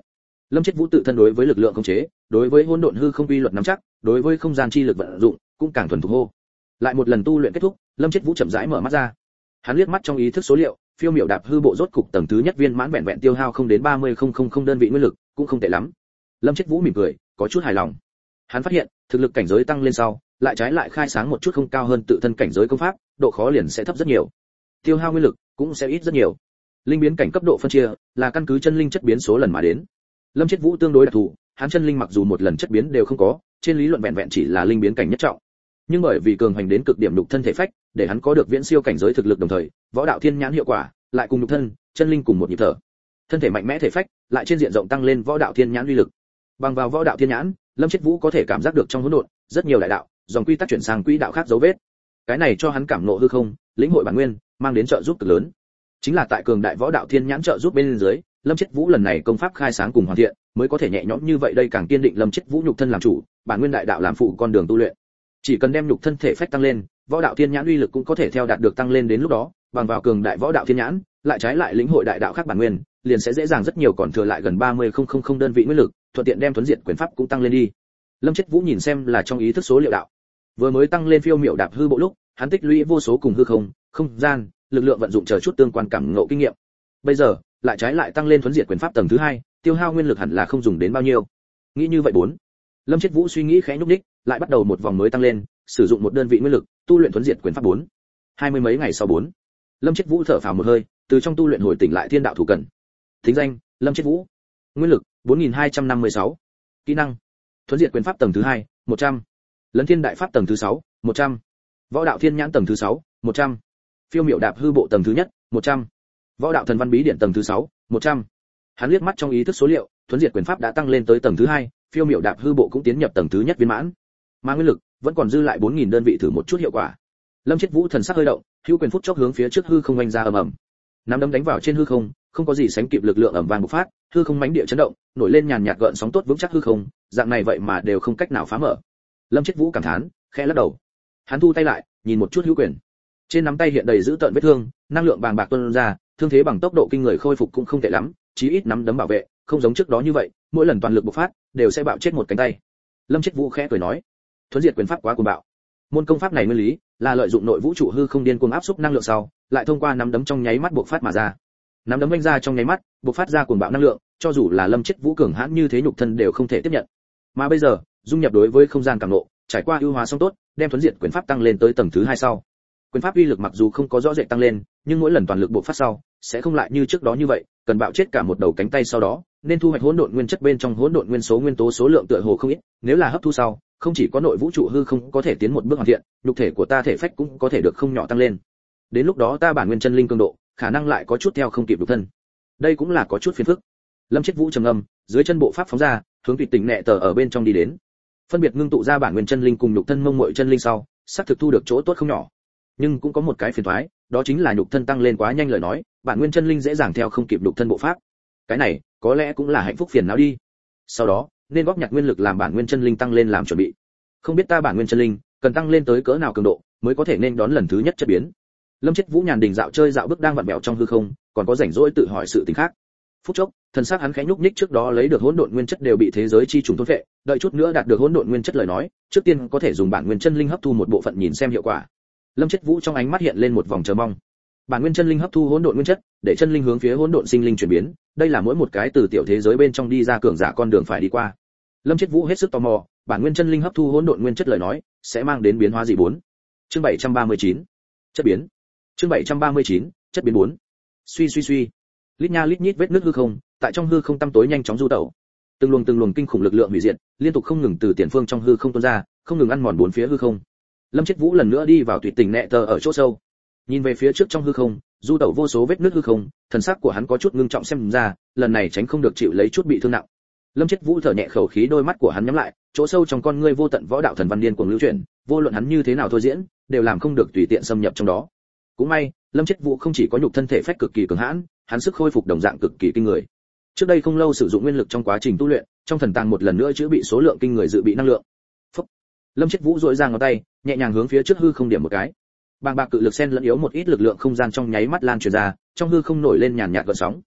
Lâm Chết Vũ tự thân đối với lực lượng khống chế, đối với hỗn độn hư không quy luật nắm chắc, đối với không gian chi lực vận dụng cũng càng thuần thục hô. Lại một lần tu luyện kết thúc, Lâm Chết Vũ chậm rãi mở mắt ra. Hắn liếc mắt trong ý thức số liệu, phiêu miểu đạp hư bộ rốt cục tầng thứ nhất viên mãn vẹn vẹn tiêu hao không đến ba mươi nghìn đơn vị nguyên lực, cũng không tệ lắm. Lâm Chết Vũ mỉm cười, có chút hài lòng. Hắn phát hiện, thực lực cảnh giới tăng lên sau, lại trái lại khai sáng một chút không cao hơn tự thân cảnh giới công pháp, độ khó liền sẽ thấp rất nhiều. Tiêu hao nguyên lực cũng sẽ ít rất nhiều. Linh biến cảnh cấp độ phân chia là căn cứ chân linh chất biến số lần mà đến. Lâm Chết Vũ tương đối đặc thù, hắn chân linh mặc dù một lần chất biến đều không có, trên lý luận vẹn vẹn chỉ là linh biến cảnh nhất trọng. Nhưng bởi vì cường hành đến cực điểm nhục thân thể phách, để hắn có được viễn siêu cảnh giới thực lực đồng thời, võ đạo thiên nhãn hiệu quả, lại cùng nhục thân, chân linh cùng một nhịp thở. Thân thể mạnh mẽ thể phách, lại trên diện rộng tăng lên võ đạo thiên nhãn uy lực. Bằng vào võ đạo thiên nhãn, Lâm Chết Vũ có thể cảm giác được trong hỗn độn, rất nhiều đại đạo, dòng quy tắc chuyển sang quỹ đạo khác dấu vết. Cái này cho hắn cảm ngộ hư không, lĩnh hội bản nguyên, mang đến trợ giúp cực lớn. Chính là tại cường đại võ đạo thiên nhãn trợ giúp bên dưới, Lâm Chết Vũ lần này công pháp khai sáng cùng hoàn thiện, mới có thể nhẹ nhõm như vậy đây càng kiên định Lâm Chết Vũ nhục thân làm chủ, bản nguyên đại đạo làm phụ con đường tu luyện. Chỉ cần đem nhục thân thể phách tăng lên, võ đạo thiên nhãn uy lực cũng có thể theo đạt được tăng lên đến lúc đó, bằng vào cường đại võ đạo thiên nhãn, lại trái lại lĩnh hội đại đạo khác bản nguyên, liền sẽ dễ dàng rất nhiều còn thừa lại gần ba mươi nghìn đơn vị nguyên lực, thuận tiện đem tuấn diệt quyền pháp cũng tăng lên đi. Lâm Chết Vũ nhìn xem là trong ý thức số liệu đạo. Vừa mới tăng lên phiêu miểu đạp hư bộ lúc, hắn tích lũy vô số cùng hư không, không gian, lực lượng vận dụng chờ chút tương quan cảm ngộ kinh nghiệm. Bây giờ, lại trái lại tăng lên tuấn diệt quyền pháp tầng thứ hai, tiêu hao nguyên lực hẳn là không dùng đến bao nhiêu. Nghĩ như vậy bốn. Lâm Chết Vũ suy nghĩ khẽ nhúc nhích, lại bắt đầu một vòng mới tăng lên, sử dụng một đơn vị nguyên lực, tu luyện tuấn diệt quyền pháp bốn. Hai mươi mấy ngày sau bốn. Lâm Chết Vũ thở phào một hơi, từ trong tu luyện hồi tỉnh lại thiên đạo thủ cần. Thính danh: Lâm Chết Vũ. Nguyên lực: bốn nghìn hai trăm năm mươi sáu. Kỹ năng: Thuấn diệt quyền pháp tầng thứ hai, một trăm. Lấn thiên đại pháp tầng thứ sáu, một trăm. Võ đạo thiên nhãn tầng thứ sáu, một trăm. Phiêu miểu đạp hư bộ tầng thứ nhất, một trăm. Võ đạo thần văn bí điển tầng thứ sáu, một trăm. Hắn liếc mắt trong ý thức số liệu, thuấn diệt quyền pháp đã tăng lên tới tầng thứ hai, phiêu miểu đạp hư bộ cũng tiến nhập tầng thứ nhất viên mãn. Mà nguyên lực vẫn còn dư lại bốn nghìn đơn vị thử một chút hiệu quả. Lâm Chết Vũ thần sắc hơi động, hữu quyền phút chốc hướng phía trước hư không oanh ra ầm ầm. Nắm đấm đánh vào trên hư không, không có gì sánh kịp lực lượng ầm vang bộc phát, hư không mãnh địa chấn động, nổi lên nhàn nhạt gợn sóng tốt vững chắc hư không, dạng này vậy mà đều không cách nào phá mở. Lâm Chết Vũ cảm thán, khẽ lắc đầu. Hắn thu tay lại, nhìn một chút hữu quyền. Trên nắm tay hiện đầy dữ tợn vết thương, năng lượng bàng bạc tuôn ra, thương thế bằng tốc độ kinh người khôi phục cũng không tệ lắm, chí ít nắm đấm bảo vệ, không giống trước đó như vậy, mỗi lần toàn lực bộc phát, đều sẽ bạo chết một cánh tay. Lâm Chết Vũ khẽ cười nói, thuấn diệt quyền pháp quá cuồng bạo. Môn công pháp này nguyên lý là lợi dụng nội vũ trụ hư không điên cuồng áp xúc năng lượng sau, lại thông qua nắm đấm trong nháy mắt bộc phát mà ra. Nắm đấm vung ra trong nháy mắt, bộc phát ra cuồng bạo năng lượng, cho dù là Lâm Chết Vũ cường hãn như thế nhục thân đều không thể tiếp nhận. Mà bây giờ, dung nhập đối với không gian cảm ngộ, trải qua ưu hóa xong tốt, đem thuấn diệt quyền pháp tăng lên tới tầng thứ hai sau. Quyền pháp uy lực mặc dù không có rõ rệt tăng lên, nhưng mỗi lần toàn lực bộc phát sau, sẽ không lại như trước đó như vậy, cần bạo chết cả một đầu cánh tay sau đó, nên thu hoạch hỗn độn nguyên chất bên trong hỗn độn nguyên số nguyên tố số lượng tựa hồ không ít, nếu là hấp thu sau, không chỉ có nội vũ trụ hư không có thể tiến một bước hoàn thiện, nhục thể của ta thể phách cũng có thể được không nhỏ tăng lên. Đến lúc đó ta bản nguyên chân linh cường độ, khả năng lại có chút theo không kịp nhục thân. Đây cũng là có chút phiền phức. Lâm Chết Vũ trầm ngâm, dưới chân bộ pháp phóng ra, hướng Tuyệt Tình Nệ Tờ ở bên trong đi đến. Phân biệt ngưng tụ ra bản nguyên chân linh cùng nhục thân mông muội chân linh sau, sắp thực thu được chỗ tốt không nhỏ. Nhưng cũng có một cái phiền toái, đó chính là nhục thân tăng lên quá nhanh lời nói, bản nguyên chân linh dễ dàng theo không kịp nhục thân bộ pháp. Cái này, có lẽ cũng là hạnh phúc phiền não đi. Sau đó, nên góp nhặt nguyên lực làm bản nguyên chân linh tăng lên làm chuẩn bị. Không biết ta bản nguyên chân linh cần tăng lên tới cỡ nào cường độ, mới có thể nên đón lần thứ nhất chất biến. Lâm Chết Vũ nhàn đình dạo chơi dạo bước đang vặn vẹo trong hư không, còn có rảnh rỗi tự hỏi sự tình khác. Phút chốc, thần sắc hắn khẽ nhúc nhích, trước đó lấy được hỗn độn nguyên chất đều bị thế giới chi trùng thôn phệ, đợi chút nữa đạt được hỗn độn nguyên chất lời nói, trước tiên có thể dùng bản nguyên chân linh hấp thu một bộ phận nhìn xem hiệu quả. Lâm Chết Vũ trong ánh mắt hiện lên một vòng chờ mong. Bản nguyên chân linh hấp thu hỗn độn nguyên chất, để chân linh hướng phía hỗn độn sinh linh chuyển biến, đây là mỗi một cái từ tiểu thế giới bên trong đi ra cường giả con đường phải đi qua. Lâm Chết Vũ hết sức tò mò, bản nguyên chân linh hấp thu hỗn độn nguyên chất lời nói, sẽ mang đến biến hóa gì bốn. Chương bảy trăm ba mươi chín, chất biến. Chương bảy trăm ba mươi chín, chất biến bốn. Suy suy suy. Lít nha lít nhít vết nứt hư không, tại trong hư không tăm tối nhanh chóng du tẩu. Từng luồng từng luồng kinh khủng lực lượng hủy diệt, liên tục không ngừng từ tiền phương trong hư không tuôn ra, không ngừng ăn mòn bốn phía hư không. Lâm Chết Vũ lần nữa đi vào Tuyệt Tình Nệ Tờ ở chỗ sâu. Nhìn về phía trước trong hư không, du tẩu vô số vết nứt hư không, thần sắc của hắn có chút ngưng trọng xem ra, lần này tránh không được chịu lấy chút bị thương nặng. Lâm Chết Vũ thở nhẹ khẩu khí, đôi mắt của hắn nhắm lại, chỗ sâu trong con ngươi vô tận võ đạo thần văn điên cuồng lưu chuyển, vô luận hắn như thế nào thôi diễn, đều làm không được tùy tiện xâm nhập trong đó. Cũng may, Lâm Chết Vũ không chỉ có nhục thân thể phách cực kỳ cường hãn, hắn sức khôi phục đồng dạng cực kỳ kinh người. Trước đây không lâu sử dụng nguyên lực trong quá trình tu luyện, trong thần tàng một lần nữa chữa bị số lượng kinh người dự bị năng lượng. Phúc. Lâm Chết Vũ duỗi ra ngón tay, nhẹ nhàng hướng phía trước hư không điểm một cái. Bàng bạc cự lực xen lẫn yếu một ít lực lượng không gian trong nháy mắt lan truyền ra, trong hư không nổi lên nhàn nhạt gợn sóng.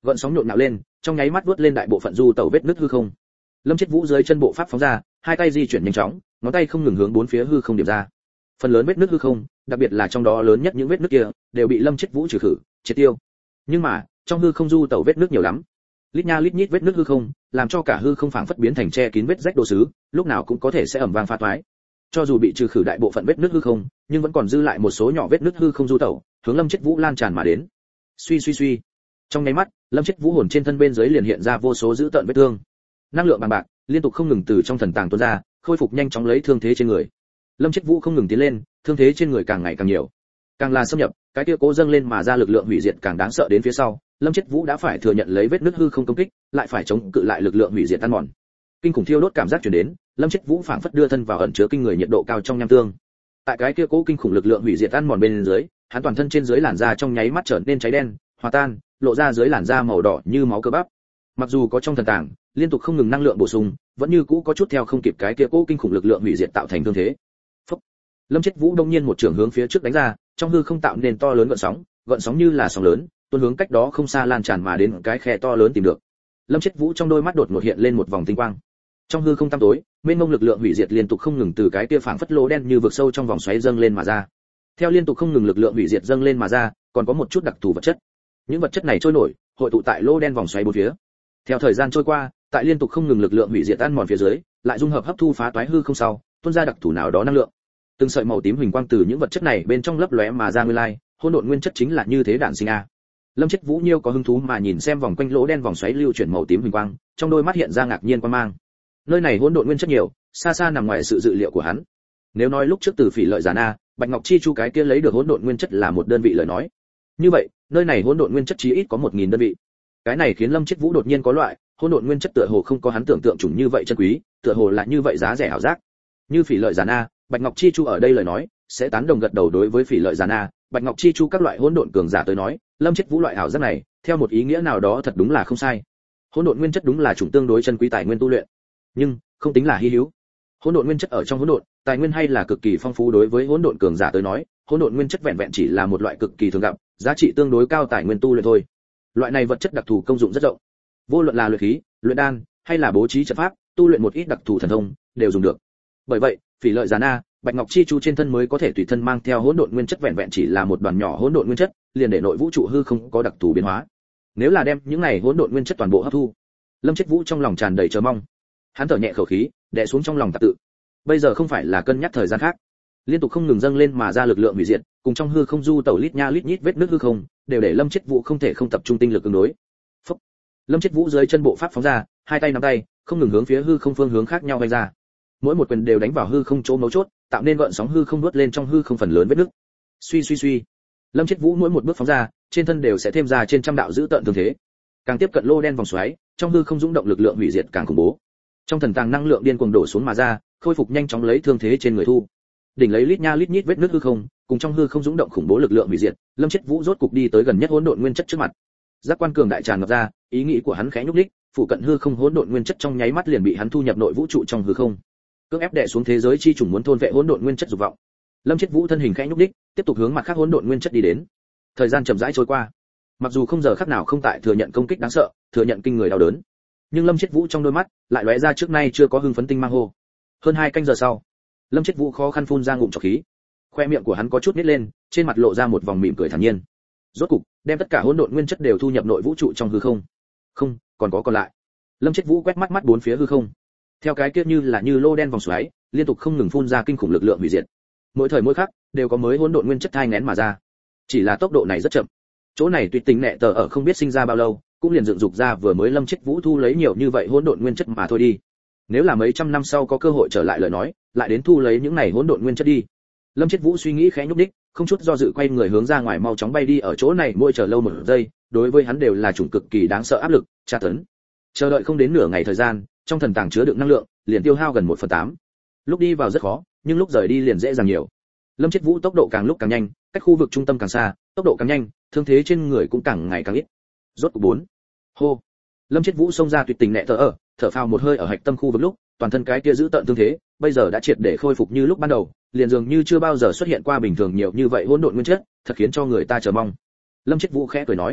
Gợn sóng nhộn nhạo lên, trong nháy mắt vuốt lên đại bộ phận du tẩu vết nứt hư không. Lâm Chết Vũ dưới chân bộ pháp phóng ra, hai tay di chuyển nhanh chóng, ngón tay không ngừng hướng bốn phía hư không điểm ra. Phần lớn vết nứt hư không, đặc biệt là trong đó lớn nhất những vết nứt kia, đều bị Lâm Chết Vũ trừ khử, triệt tiêu. Nhưng mà, trong hư không du tẩu vết nứt nhiều lắm. Lít nha lít nhít vết nứt hư không, làm cho cả hư không phảng phất biến thành che kín vết rách đồ sứ, lúc nào cũng có thể sẽ ầm vang phá toái. Cho dù bị trừ khử đại bộ phận vết nứt hư không, nhưng vẫn còn dư lại một số nhỏ vết nứt hư không du tẩu, hướng Lâm Chết Vũ lan tràn mà đến. Suy suy suy. Trong nháy mắt, Lâm Chết Vũ hồn trên thân bên dưới liền hiện ra vô số dữ tợn vết thương. Năng lượng bằng bạc liên tục không ngừng từ trong thần tàng tuôn ra, khôi phục nhanh chóng lấy thương thế trên người. Lâm Chết Vũ không ngừng tiến lên, thương thế trên người càng ngày càng nhiều. Càng là xâm nhập, cái kia cố dâng lên mà ra lực lượng hủy diệt càng đáng sợ đến phía sau, Lâm Chết Vũ đã phải thừa nhận lấy vết nứt hư không công kích, lại phải chống cự lại lực lượng hủy diệt tan mòn. Kinh khủng thiêu đốt cảm giác truyền đến, Lâm Chết Vũ phảng phất đưa thân vào ẩn chứa kinh người nhiệt độ cao trong nham tương. Tại cái kia cố kinh khủng lực lượng hủy diệt tan mòn bên dưới, hắn toàn thân trên dưới làn da trong nháy mắt trở nên cháy đen, hòa tan, lộ ra dưới làn da màu đỏ như máu cơ bắp. Mặc dù có trong thần tàng, liên tục không ngừng năng lượng bổ sung, vẫn như cũ có chút theo không kịp cái kia cố kinh khủng lực lượng hủy diệt tạo thành thương thế. Phốc. Lâm Chết Vũ đông nhiên một trường hướng phía trước đánh ra, trong hư không tạo nên to lớn gợn sóng, gợn sóng như là sóng lớn, tuôn hướng cách đó không xa lan tràn mà đến cái khe to lớn tìm được. Lâm Chết Vũ trong đôi mắt đột ngột hiện lên một vòng tinh quang. Trong hư không tăm tối, mênh mông lực lượng hủy diệt liên tục không ngừng từ cái kia phảng phất lỗ đen như vực sâu trong vòng xoáy dâng lên mà ra. Theo liên tục không ngừng lực lượng hủy diệt dâng lên mà ra, còn có một chút đặc thù vật chất. Những vật chất này trôi nổi, hội tụ tại lỗ đen vòng xoáy bốn phía. Theo thời gian trôi qua, tại liên tục không ngừng lực lượng hủy diệt ăn mòn phía dưới, lại dung hợp hấp thu phá toái hư không sau, tuôn ra đặc thù nào đó năng lượng. Từng sợi màu tím huỳnh quang từ những vật chất này bên trong lấp lóe mà ra nguyên lai, hỗn độn nguyên chất chính là như thế đản sinh a. Lâm Chết Vũ nhiêu có hứng thú mà nhìn xem vòng quanh lỗ đen vòng xoáy lưu chuyển màu tím huỳnh quang, trong đôi mắt hiện ra ngạc nhiên quan mang. Nơi này hỗn độn nguyên chất nhiều, xa xa nằm ngoài sự dự liệu của hắn. Nếu nói lúc trước từ Phỉ Lợi Giản A, Bạch Ngọc Chi Chu cái kia lấy được hỗn độn nguyên chất là một đơn vị lời nói. Như vậy, nơi này hỗn độn nguyên chất chí ít có một nghìn đơn vị. Cái này khiến Lâm Chết Vũ đột nhiên có loại, hỗn độn nguyên chất tựa hồ không có hắn tưởng tượng chủng như vậy chân quý, tựa hồ là như vậy giá rẻ hảo giác. Như Phỉ Lợi Giản A, Bạch Ngọc Chi Chu ở đây lời nói, sẽ tán đồng gật đầu đối với Phỉ Lợi Giản A, Bạch Ngọc Chi Chu các loại hỗn độn cường giả tới nói, Lâm Chết Vũ loại hảo giác này, theo một ý nghĩa nào đó thật đúng là không sai. Hỗn độn nguyên chất đúng là chủng tương đối chân quý tài nguyên tu luyện, nhưng không tính là hi hữu. Hỗn độn nguyên chất ở trong hỗn độn, tài nguyên hay là cực kỳ phong phú đối với hỗn độn cường giả tới nói, hỗn độn nguyên chất vẹn vẹn chỉ là một loại cực kỳ thường gặp, giá trị tương đối cao tài nguyên tu luyện thôi. Loại này vật chất đặc thù công dụng rất rộng. Vô luận là luyện khí, luyện đan, hay là bố trí trận pháp, tu luyện một ít đặc thù thần thông, đều dùng được. Bởi vậy, Phỉ Lợi Giản A, Bạch Ngọc Chi Chu trên thân mới có thể tùy thân mang theo hỗn độn nguyên chất vẹn vẹn chỉ là một đoàn nhỏ hỗn độn nguyên chất, liền để nội vũ trụ hư không có đặc thù biến hóa. Nếu là đem những này hỗn độn nguyên chất toàn bộ hấp thu, Lâm Chết Vũ trong lòng tràn đầy chờ mong. Hắn thở nhẹ khẩu khí, đè xuống trong lòng tạp tự. Bây giờ không phải là cân nhắc thời gian khác. Liên tục không ngừng dâng lên mà ra lực lượng hủy diệt, cùng trong hư không du tẩu lít nha lít nhít vết nứt hư không, đều để Lâm Chết Vũ không thể không tập trung tinh lực ứng đối. Phốc. Lâm Chết Vũ dưới chân bộ pháp phóng ra, hai tay nắm tay, không ngừng hướng phía hư không phương hướng khác nhau vung ra. Mỗi một quyền đều đánh vào hư không chỗ mấu chốt, tạo nên gợn sóng hư không nuốt lên trong hư không phần lớn vết nứt. Suy suy suy. Lâm Chết Vũ mỗi một bước phóng ra, trên thân đều sẽ thêm ra trên trăm đạo dữ tợn thương thế. Càng tiếp cận lô đen vòng xoáy, trong hư không dũng động lực lượng hủy diệt càng khủng bố. Trong thần tàng năng lượng điên cuồng đổ xuống mà ra, khôi phục nhanh chóng lấy thương thế trên người thu. Đỉnh lấy lít nha lít nhít vết nứt hư không, cùng trong hư không dũng động khủng bố lực lượng hủy diệt, Lâm Chết Vũ rốt cục đi tới gần nhất hỗn độn nguyên chất trước mặt. Giác quan cường đại tràn ngập ra, ý nghĩ của hắn khẽ nhúc nhích, phụ cận hư không hỗn độn nguyên chất trong nháy mắt liền bị hắn thu nhập nội vũ trụ trong hư không. Cưỡng ép đè xuống thế giới chi trùng muốn thôn vệ hỗn độn nguyên chất dục vọng. Lâm Chết Vũ thân hình khẽ nhúc nhích, tiếp tục hướng mặt khác hỗn độn nguyên chất đi đến. Thời gian chậm rãi trôi qua. Mặc dù không giờ khắc nào không tại thừa nhận công kích đáng sợ, thừa nhận kinh người đau đớn, nhưng Lâm Chết Vũ trong đôi mắt lại lóe ra trước nay chưa có hưng phấn tinh mang hô. Hơn hai canh giờ sau, Lâm Chết Vũ khó khăn phun ra ngụm trọc khí. Khoe miệng của hắn có chút nhếch lên, trên mặt lộ ra một vòng mỉm cười thản nhiên. Rốt cục, đem tất cả hỗn độn nguyên chất đều thu nhập nội vũ trụ trong hư không. Không, còn có còn lại. Lâm Chết Vũ quét mắt mắt bốn phía hư không. Theo cái kia như là như lô đen vòng xoáy, liên tục không ngừng phun ra kinh khủng lực lượng hủy diệt. Mỗi thời mỗi khắc đều có mới hỗn độn nguyên chất thai nghén mà ra. Chỉ là tốc độ này rất chậm. Chỗ này tuyệt tình nệ tờ ở không biết sinh ra bao lâu, cũng liền dựng dục ra vừa mới Lâm Chết Vũ thu lấy nhiều như vậy hỗn độn nguyên chất mà thôi đi. Nếu là mấy trăm năm sau có cơ hội trở lại lời nói, lại đến thu lấy những này hỗn độn nguyên chất đi. Lâm Chết Vũ suy nghĩ khẽ nhúc đích, không chút do dự quay người hướng ra ngoài mau chóng bay đi, ở chỗ này mỗi chờ lâu một giây, đối với hắn đều là chủng cực kỳ đáng sợ áp lực, tra tấn. Chờ đợi không đến nửa ngày thời gian, trong thần tàng chứa đựng năng lượng, liền tiêu hao gần một phần tám. Lúc đi vào rất khó, nhưng lúc rời đi liền dễ dàng nhiều. Lâm Chết Vũ tốc độ càng lúc càng nhanh, cách khu vực trung tâm càng xa, tốc độ càng nhanh, thương thế trên người cũng càng ngày càng ít. Rốt cục bốn. Hô. Lâm Chết Vũ xông ra tuyệt tình nệ thở ở, thở phào một hơi ở hạch tâm khu vực lúc, toàn thân cái kia giữ tận thương thế, bây giờ đã triệt để khôi phục như lúc ban đầu, liền dường như chưa bao giờ xuất hiện qua bình thường nhiều như vậy hỗn độn nguyên chất, thật khiến cho người ta chờ mong. Lâm Chết Vũ khẽ cười nói,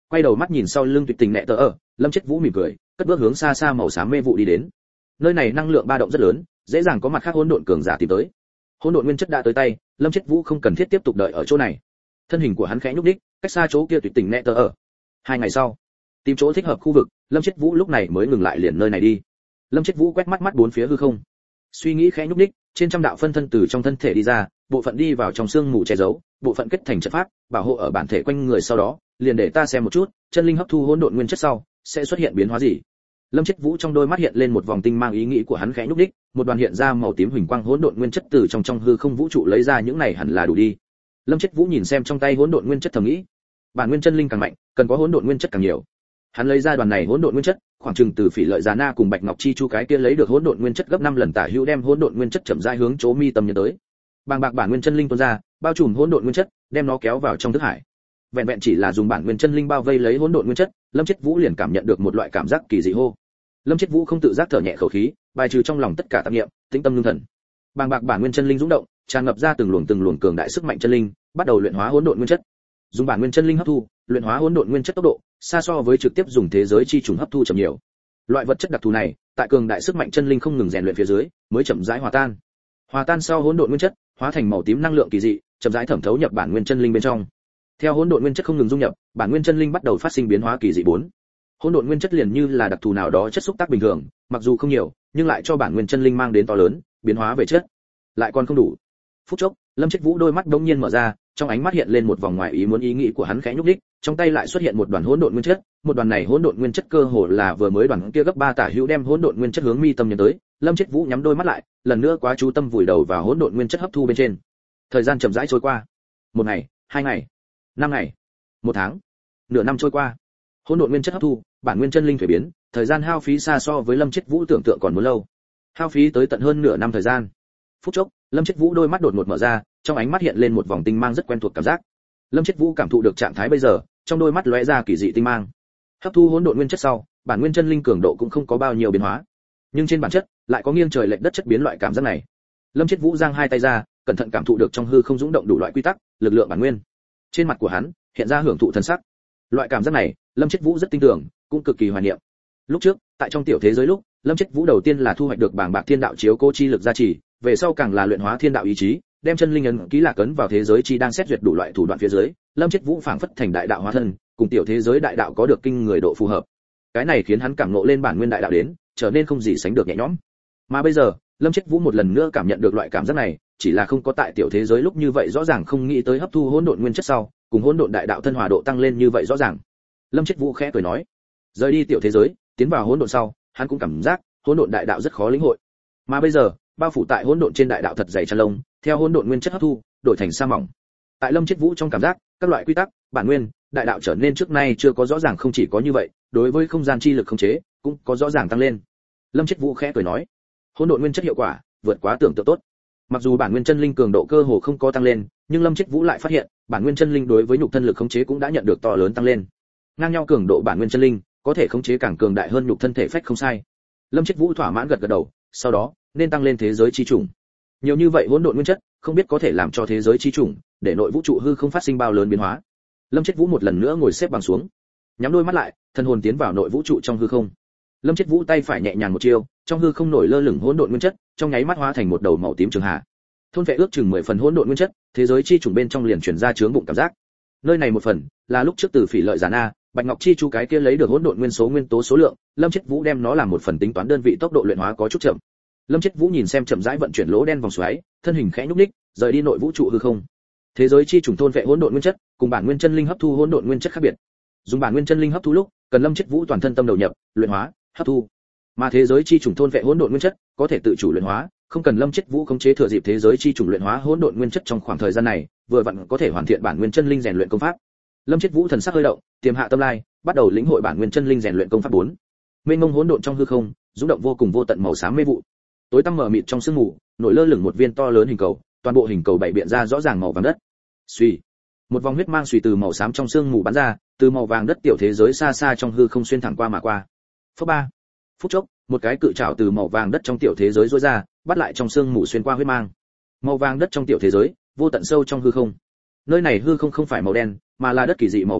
quay đầu mắt nhìn sau lưng tuyệt tình nẹ tờ ở, Lâm Chết Vũ mỉm cười, cất bước hướng xa xa màu xám mê vụ đi đến. Nơi này năng lượng ba động rất lớn, dễ dàng có mặt khác hỗn độn cường giả tìm tới. Hỗn độn nguyên chất đã tới tay, Lâm Chết Vũ không cần thiết tiếp tục đợi ở chỗ này. Thân hình của hắn khẽ nhúc nhích, cách xa chỗ kia tuyệt tình nẹ tờ ở. Hai ngày sau, tìm chỗ thích hợp khu vực, Lâm Chết Vũ lúc này mới ngừng lại liền nơi này đi. Lâm Chết Vũ quét mắt mắt bốn phía hư không, suy nghĩ khẽ nhúc nhích, trên trăm đạo phân thân từ trong thân thể đi ra, bộ phận đi vào trong xương mù che giấu, bộ phận kết thành trận pháp, bảo hộ ở bản thể quanh người, sau đó, liền để ta xem một chút, chân linh hấp thu hỗn độn nguyên chất sau, sẽ xuất hiện biến hóa gì. Lâm Chết Vũ trong đôi mắt hiện lên một vòng tinh mang, ý nghĩ của hắn khẽ nhúc nhích, một đoàn hiện ra màu tím huỳnh quang hỗn độn nguyên chất từ trong trong hư không vũ trụ lấy ra, những này hẳn là đủ đi. Lâm Chết Vũ nhìn xem trong tay hỗn độn nguyên chất thầm nghĩ, bản nguyên chân linh càng mạnh, cần có hỗn độn nguyên chất càng nhiều. Hắn lấy ra đoàn này hỗn độn nguyên chất, khoảng chừng từ Phỉ Lợi Già Na cùng Bạch Ngọc Chi Chu cái kia lấy được hỗn độn nguyên chất gấp năm lần tả hữu, đem hỗn độn nguyên chất chậm rãi hướng chỗ mi tâm nhấn tới. Bàng bạc bản nguyên chân linh tuôn ra, bao trùm hỗn độn nguyên chất, đem nó kéo vào trong thức hải. Vẹn vẹn chỉ là dùng bản nguyên chân linh bao vây lấy hỗn độn nguyên chất, Lâm Chết Vũ liền cảm nhận được một loại cảm giác kỳ dị hô. Lâm Chết Vũ không tự giác thở nhẹ khẩu khí, bài trừ trong lòng tất cả tạp niệm, tĩnh tâm ngưng thần. Bàng bạc bản nguyên chân linh dũng động, tràn ngập ra từng luồng từng luồng cường đại sức mạnh chân linh, bắt đầu luyện hóa hỗn độn nguyên chất. Dùng bản nguyên chân linh hấp thu, luyện hóa hỗn độn nguyên chất tốc độ xa so với trực tiếp dùng thế giới chi trùng hấp thu chậm nhiều. Loại vật chất đặc thù này, tại cường đại sức mạnh chân linh không ngừng rèn luyện phía dưới, mới chậm rãi hòa tan. Hòa tan sau hỗn độn nguyên chất, hóa thành màu tím năng lượng kỳ dị, chậm rãi thẩm thấu nhập bản nguyên chân linh bên trong. Theo hỗn độn nguyên chất không ngừng dung nhập, bản nguyên chân linh bắt đầu phát sinh biến hóa kỳ dị bốn. Hỗn độn nguyên chất liền như là đặc thù nào đó chất xúc tác bình thường, mặc dù không nhiều, nhưng lại cho bản nguyên chân linh mang đến to lớn biến hóa về chất. Lại còn không đủ. Phút chốc, Lâm Chết Vũ đôi mắt đống nhiên mở ra, trong ánh mắt hiện lên một vòng ngoài ý muốn, ý nghĩ của hắn khẽ nhúc nhích, trong tay lại xuất hiện một đoàn hỗn độn nguyên chất, một đoàn này hỗn độn nguyên chất cơ hồ là vừa mới đoàn kia gấp ba tả hữu, đem hỗn độn nguyên chất hướng mi tâm nhấn tới. Lâm Chết Vũ nhắm đôi mắt lại, lần nữa quá chú tâm vùi đầu vào hỗn độn nguyên chất hấp thu bên trên. Thời gian chậm rãi trôi qua. Một ngày, hai ngày, năm ngày, một tháng, nửa năm trôi qua. Hỗn độn nguyên chất hấp thu, bản nguyên chân linh thủy biến, thời gian hao phí xa so với Lâm Chết Vũ tưởng tượng còn muốn lâu. Hao phí tới tận hơn nửa năm thời gian. Phút chốc, Lâm Chết Vũ đôi mắt đột ngột mở ra, trong ánh mắt hiện lên một vòng tinh mang rất quen thuộc cảm giác. Lâm Chết Vũ cảm thụ được trạng thái bây giờ, trong đôi mắt lóe ra kỳ dị tinh mang. Hấp thu hỗn độn nguyên chất sau, bản nguyên chân linh cường độ cũng không có bao nhiêu biến hóa, nhưng trên bản chất lại có nghiêng trời lệch đất chất biến loại cảm giác này. Lâm Chết Vũ giang hai tay ra, cẩn thận cảm thụ được trong hư không dũng động đủ loại quy tắc, lực lượng bản nguyên. Trên mặt của hắn hiện ra hưởng thụ thần sắc. Loại cảm giác này, Lâm Chết Vũ rất tin tưởng, cũng cực kỳ hoài niệm. Lúc trước, tại trong tiểu thế giới lúc, Lâm Chết Vũ đầu tiên là thu hoạch được bảng bạc thiên đạo chiếu cố chi lực gia trì, về sau càng là luyện hóa thiên đạo ý chí, đem chân linh ấn ký lạc ấn vào thế giới chi đang xét duyệt đủ loại thủ đoạn phía dưới, Lâm Chết Vũ phảng phất thành đại đạo hóa thân, cùng tiểu thế giới đại đạo có được kinh người độ phù hợp. Cái này khiến hắn cảm ngộ lên bản nguyên đại đạo đến, trở nên không gì sánh được nhẹ nhõm. Mà bây giờ, Lâm Chết Vũ một lần nữa cảm nhận được loại cảm giác này, chỉ là không có tại tiểu thế giới lúc như vậy rõ ràng, không nghĩ tới hấp thu hỗn độn nguyên chất sau, cùng hỗn độn đại đạo thân hòa độ tăng lên như vậy rõ ràng. Lâm Chết Vũ khẽ cười nói, rời đi tiểu thế giới, tiến vào hỗn độn sau, hắn cũng cảm giác hỗn độn đại đạo rất khó lĩnh hội. Mà bây giờ, bao phủ tại hỗn độn trên đại đạo thật dày chăn lông, theo hỗn độn nguyên chất hấp thu, đổi thành sa mỏng. Tại Lâm Chết Vũ trong cảm giác, các loại quy tắc, bản nguyên, đại đạo trở nên trước nay chưa có rõ ràng, không chỉ có như vậy, đối với không gian chi lực khống chế cũng có rõ ràng tăng lên. Lâm Chết Vũ khẽ cười nói, hỗn độn nguyên chất hiệu quả vượt quá tưởng tượng tốt. Mặc dù bản nguyên chân linh cường độ cơ hồ không có tăng lên, nhưng Lâm Chết Vũ lại phát hiện, bản nguyên chân linh đối với nhục thân lực khống chế cũng đã nhận được to lớn tăng lên. Ngang nhau cường độ bản nguyên chân linh, có thể khống chế càng cường đại hơn nhục thân thể phách không sai. Lâm Chết Vũ thỏa mãn gật gật đầu, sau đó, nên tăng lên thế giới chi chủng. Nhiều như vậy hỗn độn nguyên chất, không biết có thể làm cho thế giới chi chủng, để nội vũ trụ hư không phát sinh bao lớn biến hóa. Lâm Chết Vũ một lần nữa ngồi xếp bằng xuống, nhắm đôi mắt lại, thân hồn tiến vào nội vũ trụ trong hư không. Lâm Chết Vũ tay phải nhẹ nhàng một chiêu, trong hư không nổi lơ lửng hỗn độn nguyên chất, trong nháy mắt hóa thành một đầu màu tím trường hà. Thôn vệ ước chừng mười phần hỗn độn nguyên chất, thế giới chi chủng bên trong liền truyền ra chướng bụng cảm giác. Nơi này một phần là lúc trước từ Phỉ Lợi Già Na, Bạch Ngọc Chi Chu cái kia lấy được hỗn độn nguyên số nguyên tố số lượng, Lâm Chết Vũ đem nó làm một phần tính toán đơn vị tốc độ luyện hóa có chút chậm. Lâm Chết Vũ nhìn xem chậm rãi vận chuyển lỗ đen vòng xoáy, thân hình khẽ nhúc nhích, rời đi nội vũ trụ hư không. Thế giới chi trùng thôn vệ hỗn độn nguyên chất, cùng bản nguyên chân linh hấp thu hỗn độn nguyên chất khác biệt. Dùng bản nguyên chân linh hấp thu lúc, cần Lâm Chết Vũ toàn thân tâm đầu nhập, luyện hóa, hấp thu. Mà thế giới chi trùng thôn vệ hỗn độn nguyên chất, có thể tự chủ luyện hóa, không cần Lâm Chết Vũ khống chế, thừa dịp thế giới chi trùng luyện hóa hỗn độn nguyên chất trong khoảng thời gian này, vừa vặn có thể hoàn thiện bản nguyên chân linh rèn luyện công pháp. Lâm Chết Vũ thần sắc hơi động, tiềm hạ tâm lai, bắt đầu lĩnh hội bản nguyên chân linh rèn luyện công pháp bốn. Mênh mông hỗn độn trong hư không, rung động vô cùng vô tận màu xám mê vụ. Tối tăm mờ mịt trong sương mù, nổi lơ lửng một viên to lớn hình cầu, toàn bộ hình cầu bảy biện ra rõ ràng màu vàng đất. Suy, một vòng huyết mang suy từ màu xám trong sương mù bắn ra, từ màu vàng đất tiểu thế giới xa xa trong hư không xuyên thẳng qua mà qua. Phút ba, phút chốc, một cái cự trảo từ màu vàng đất trong tiểu thế giới rũa ra, bắt lại trong sương mù xuyên qua huyết mang. Màu vàng đất trong tiểu thế giới, vô tận sâu trong hư không. Nơi này hư không không phải màu đen, mà là đất kỳ dị màu vàng đất,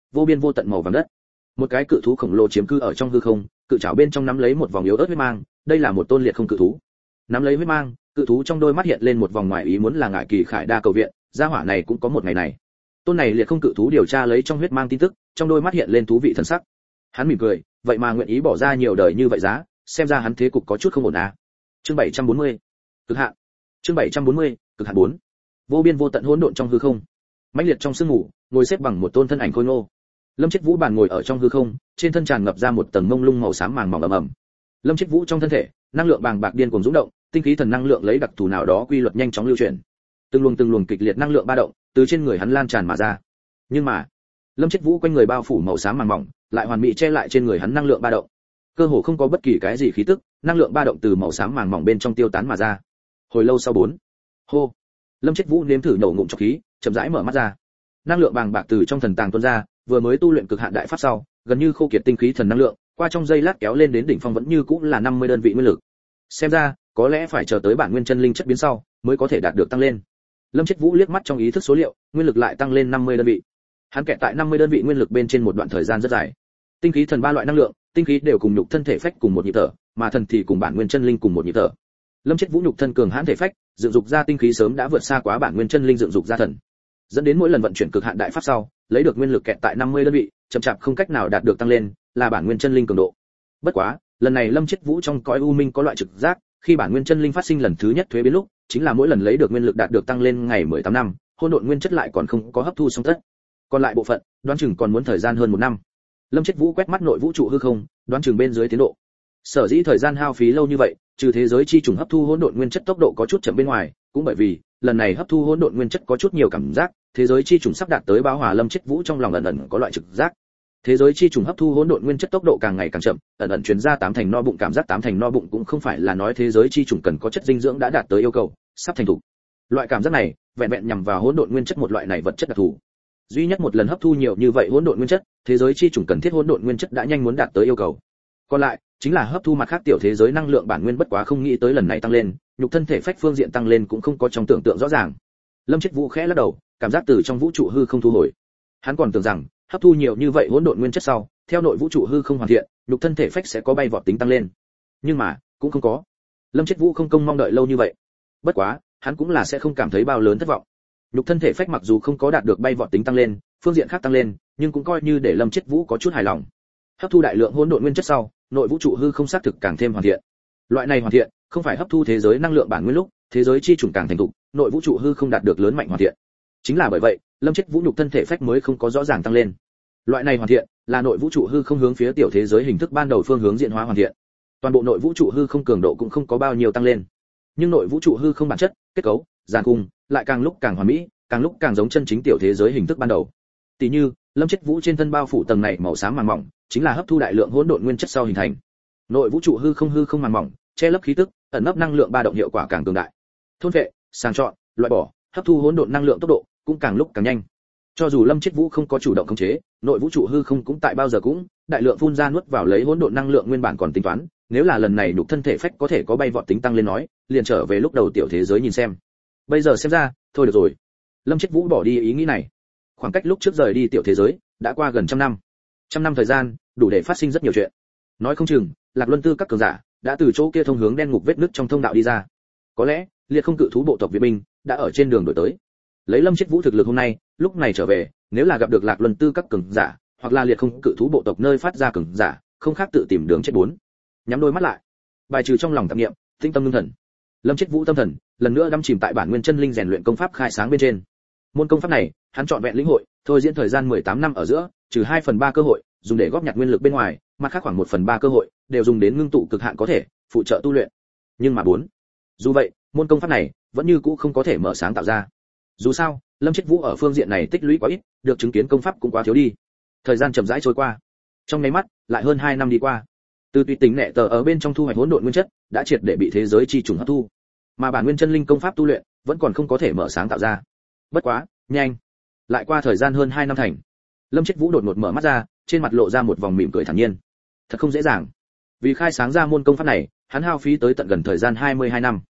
vô biên vô tận màu vàng đất. Một cái cự thú khổng lồ chiếm cư ở trong hư không, cự trảo bên trong nắm lấy một vòng yếu ớt huyết mang, đây là một tôn liệt không cự thú. Nắm lấy huyết mang, cự thú trong đôi mắt hiện lên một vòng ngoài ý muốn là ngải kỳ khải đa cầu viện, gia hỏa này cũng có một ngày này. Tôn này liệt không cự thú điều tra lấy trong huyết mang tin tức, trong đôi mắt hiện lên thú vị thần sắc. Hắn mỉm cười, vậy mà nguyện ý bỏ ra nhiều đời như vậy giá, xem ra hắn thế cục có chút không ổn à. Chương bảy trăm bốn mươi, cực hạn. Chương bảy trăm bốn mươi, cực hạn bốn. Vô biên vô tận hỗn độn trong hư không. Mãnh liệt trong sương ngủ, ngồi xếp bằng một tôn thân ảnh khôi ngô. Lâm Chết Vũ bàn ngồi ở trong hư không, trên thân tràn ngập ra một tầng mông lung màu xám màng mỏng ẩm ẩm. Lâm Chết Vũ trong thân thể, năng lượng bàng bạc điên cuồng dũng động, tinh khí thần năng lượng lấy đặc thù nào đó quy luật nhanh chóng lưu chuyển. Từng luồng từng luồng kịch liệt năng lượng ba động, từ trên người hắn lan tràn mà ra. Nhưng mà, Lâm Chết Vũ quanh người bao phủ màu xám màng mỏng, lại hoàn mỹ che lại trên người hắn năng lượng ba động. Cơ hồ không có bất kỳ cái gì khí tức, năng lượng ba động từ màu xám màng mỏng bên trong tiêu tán mà ra. Hồi lâu sau bốn, hô, Lâm Chết Vũ nếm thử nổ ngụm trọc khí, chậm rãi mở mắt ra. Năng lượng bàng bạc từ trong thần tàng tuôn ra, vừa mới tu luyện cực hạn đại pháp sau, gần như khô kiệt tinh khí thần năng lượng, qua trong giây lát kéo lên đến đỉnh phong vẫn như cũng là năm mươi đơn vị nguyên lực. Xem ra, có lẽ phải chờ tới bản nguyên chân linh chất biến sau, mới có thể đạt được tăng lên. Lâm Chết Vũ liếc mắt trong ý thức số liệu, nguyên lực lại tăng lên năm mươi đơn vị. Hắn kẹt tại năm mươi đơn vị nguyên lực bên trên một đoạn thời gian rất dài. Tinh khí thần ba loại năng lượng, tinh khí đều cùng nhục thân thể phách cùng một nhịp thở, mà thần thì cùng bản nguyên chân linh cùng một nhịp thở. Lâm Chết Vũ nhục thân cường hãn thể phách, dựng dục ra tinh khí sớm đã vượt xa quá bản nguyên chân linh dựng dục ra thần. Dẫn đến mỗi lần vận chuyển cực hạn đại pháp sau, lấy được nguyên lực kẹt tại năm mươi đơn vị, chậm chạp không cách nào đạt được tăng lên, là bản nguyên chân linh cường độ. Bất quá, lần này Lâm Chết Vũ trong cõi u minh có loại trực giác, khi bản nguyên chân linh phát sinh lần thứ nhất thuế biến lúc, chính là mỗi lần lấy được nguyên lực đạt được tăng lên ngày mười tám năm, hỗn độn nguyên chất lại còn không có hấp thu xong tất. Còn lại bộ phận, đoán chừng còn muốn thời gian hơn một năm. Lâm Chết Vũ quét mắt nội vũ trụ hư không, đoán chừng bên dưới tiến độ. Sở dĩ thời gian hao phí lâu như vậy, trừ thế giới chi trùng hấp thu hỗn độn nguyên chất tốc độ có chút chậm bên ngoài, cũng bởi vì lần này hấp thu hỗn độn nguyên chất có chút nhiều cảm giác, thế giới chi trùng sắp đạt tới báo hòa. Lâm Chết Vũ trong lòng ẩn ẩn có loại trực giác. Thế giới chi trùng hấp thu hỗn độn nguyên chất tốc độ càng ngày càng chậm, ẩn ẩn truyền ra tám thành no bụng cảm giác. Tám thành no bụng cũng không phải là nói thế giới chi trùng cần có chất dinh dưỡng đã đạt tới yêu cầu, sắp thành thủ. Loại cảm giác này, vẹn vẹn nhằm vào hỗn độn nguyên chất một loại này vật chất đặc thù. Duy nhất một lần hấp thu nhiều như vậy hỗn độn nguyên chất, thế giới chi trùng cần thiết hỗn độn nguyên chất đã nhanh muốn đạt tới yêu cầu. Còn lại, chính là hấp thu mặt khác tiểu thế giới năng lượng bản nguyên, bất quá không nghĩ tới lần này tăng lên, nhục thân thể phách phương diện tăng lên cũng không có trong tưởng tượng rõ ràng. Lâm Chết Vũ khẽ lắc đầu, cảm giác từ trong vũ trụ hư không thu hồi. Hắn còn tưởng rằng, hấp thu nhiều như vậy hỗn độn nguyên chất sau, theo nội vũ trụ hư không hoàn thiện, nhục thân thể phách sẽ có bay vọt tính tăng lên. Nhưng mà, cũng không có. Lâm Chết Vũ không công mong đợi lâu như vậy. Bất quá, hắn cũng là sẽ không cảm thấy bao lớn thất vọng. Nhục thân thể phách mặc dù không có đạt được bay vọt tính tăng lên, phương diện khác tăng lên, nhưng cũng coi như để Lâm Chết Vũ có chút hài lòng. Hấp thu đại lượng hỗn độn nguyên chất sau, nội vũ trụ hư không xác thực càng thêm hoàn thiện. Loại này hoàn thiện, không phải hấp thu thế giới năng lượng bản nguyên lúc, thế giới chi trùng càng thành thục, nội vũ trụ hư không đạt được lớn mạnh hoàn thiện. Chính là bởi vậy, Lâm Chết Vũ nhục thân thể phách mới không có rõ ràng tăng lên. Loại này hoàn thiện, là nội vũ trụ hư không hướng phía tiểu thế giới hình thức ban đầu phương hướng diện hóa hoàn thiện. Toàn bộ nội vũ trụ hư không cường độ cũng không có bao nhiêu tăng lên. Nhưng nội vũ trụ hư không bản chất, kết cấu, giàn cung, lại càng lúc càng hoàn mỹ, càng lúc càng giống chân chính tiểu thế giới hình thức ban đầu. Tỷ như, Lâm Chết Vũ trên thân bao phủ tầng này màu xám màng mỏng, chính là hấp thu đại lượng hỗn độn nguyên chất sau hình thành. Nội vũ trụ hư không hư không màng mỏng, che lấp khí tức, ẩn nấp năng lượng ba động hiệu quả càng cường đại. Thôn vệ, sàng chọn, loại bỏ, hấp thu hỗn độn năng lượng tốc độ cũng càng lúc càng nhanh. Cho dù Lâm Chết Vũ không có chủ động khống chế, nội vũ trụ hư không cũng tại bao giờ cũng đại lượng phun ra nuốt vào lấy hỗn độn năng lượng nguyên bản còn tính toán, nếu là lần này nhục thân thể phách có thể có bay vọt tính tăng lên nói, liền trở về lúc đầu tiểu thế giới nhìn xem. Bây giờ xem ra, thôi được rồi. Lâm Chết Vũ bỏ đi ý nghĩ này. Khoảng cách lúc trước rời đi tiểu thế giới đã qua gần trăm năm. Trăm năm thời gian, đủ để phát sinh rất nhiều chuyện. Nói không chừng, Lạc Luân Tư các cường giả đã từ chỗ kia thông hướng đen ngục vết nứt trong thông đạo đi ra. Có lẽ, liệt không cự thú bộ tộc Việt binh đã ở trên đường đổi tới. Lấy Lâm Chết Vũ thực lực hôm nay, lúc này trở về, nếu là gặp được Lạc Luân Tư các cường giả, hoặc là liệt không cự thú bộ tộc nơi phát ra cường giả, không khác tự tìm đường chết bốn. Nhắm đôi mắt lại, bài trừ trong lòng tạp niệm, tinh tâm ngưng thần. Lâm Chết Vũ tâm thần lần nữa đắm chìm tại bản nguyên chân linh rèn luyện công pháp khai sáng bên trên. Môn công pháp này, hắn chọn vẹn lĩnh hội, thôi diễn thời gian mười tám năm ở giữa, trừ hai phần ba cơ hội dùng để góp nhặt nguyên lực bên ngoài, mặt khác khoảng một phần ba cơ hội đều dùng đến ngưng tụ cực hạn có thể phụ trợ tu luyện. Nhưng mà bốn, dù vậy, môn công pháp này vẫn như cũ không có thể mở sáng tạo ra. Dù sao, Lâm Chết Vũ ở phương diện này tích lũy quá ít, được chứng kiến công pháp cũng quá thiếu đi. Thời gian chậm rãi trôi qua, trong nháy mắt lại hơn hai năm đi qua. Từ tùy tính nệ tờ ở bên trong thu hoạch hỗn độn nguyên chất đã triệt để bị thế giới chi trùng hấp thu, mà bản nguyên chân linh công pháp tu luyện vẫn còn không có thể mở sáng tạo ra. Bất quá, nhanh, lại qua thời gian hơn hai năm thành. Lâm Chết Vũ đột ngột mở mắt ra, trên mặt lộ ra một vòng mỉm cười thản nhiên. Thật không dễ dàng. Vì khai sáng ra môn công pháp này, hắn hao phí tới tận gần thời gian hai mươi hai năm.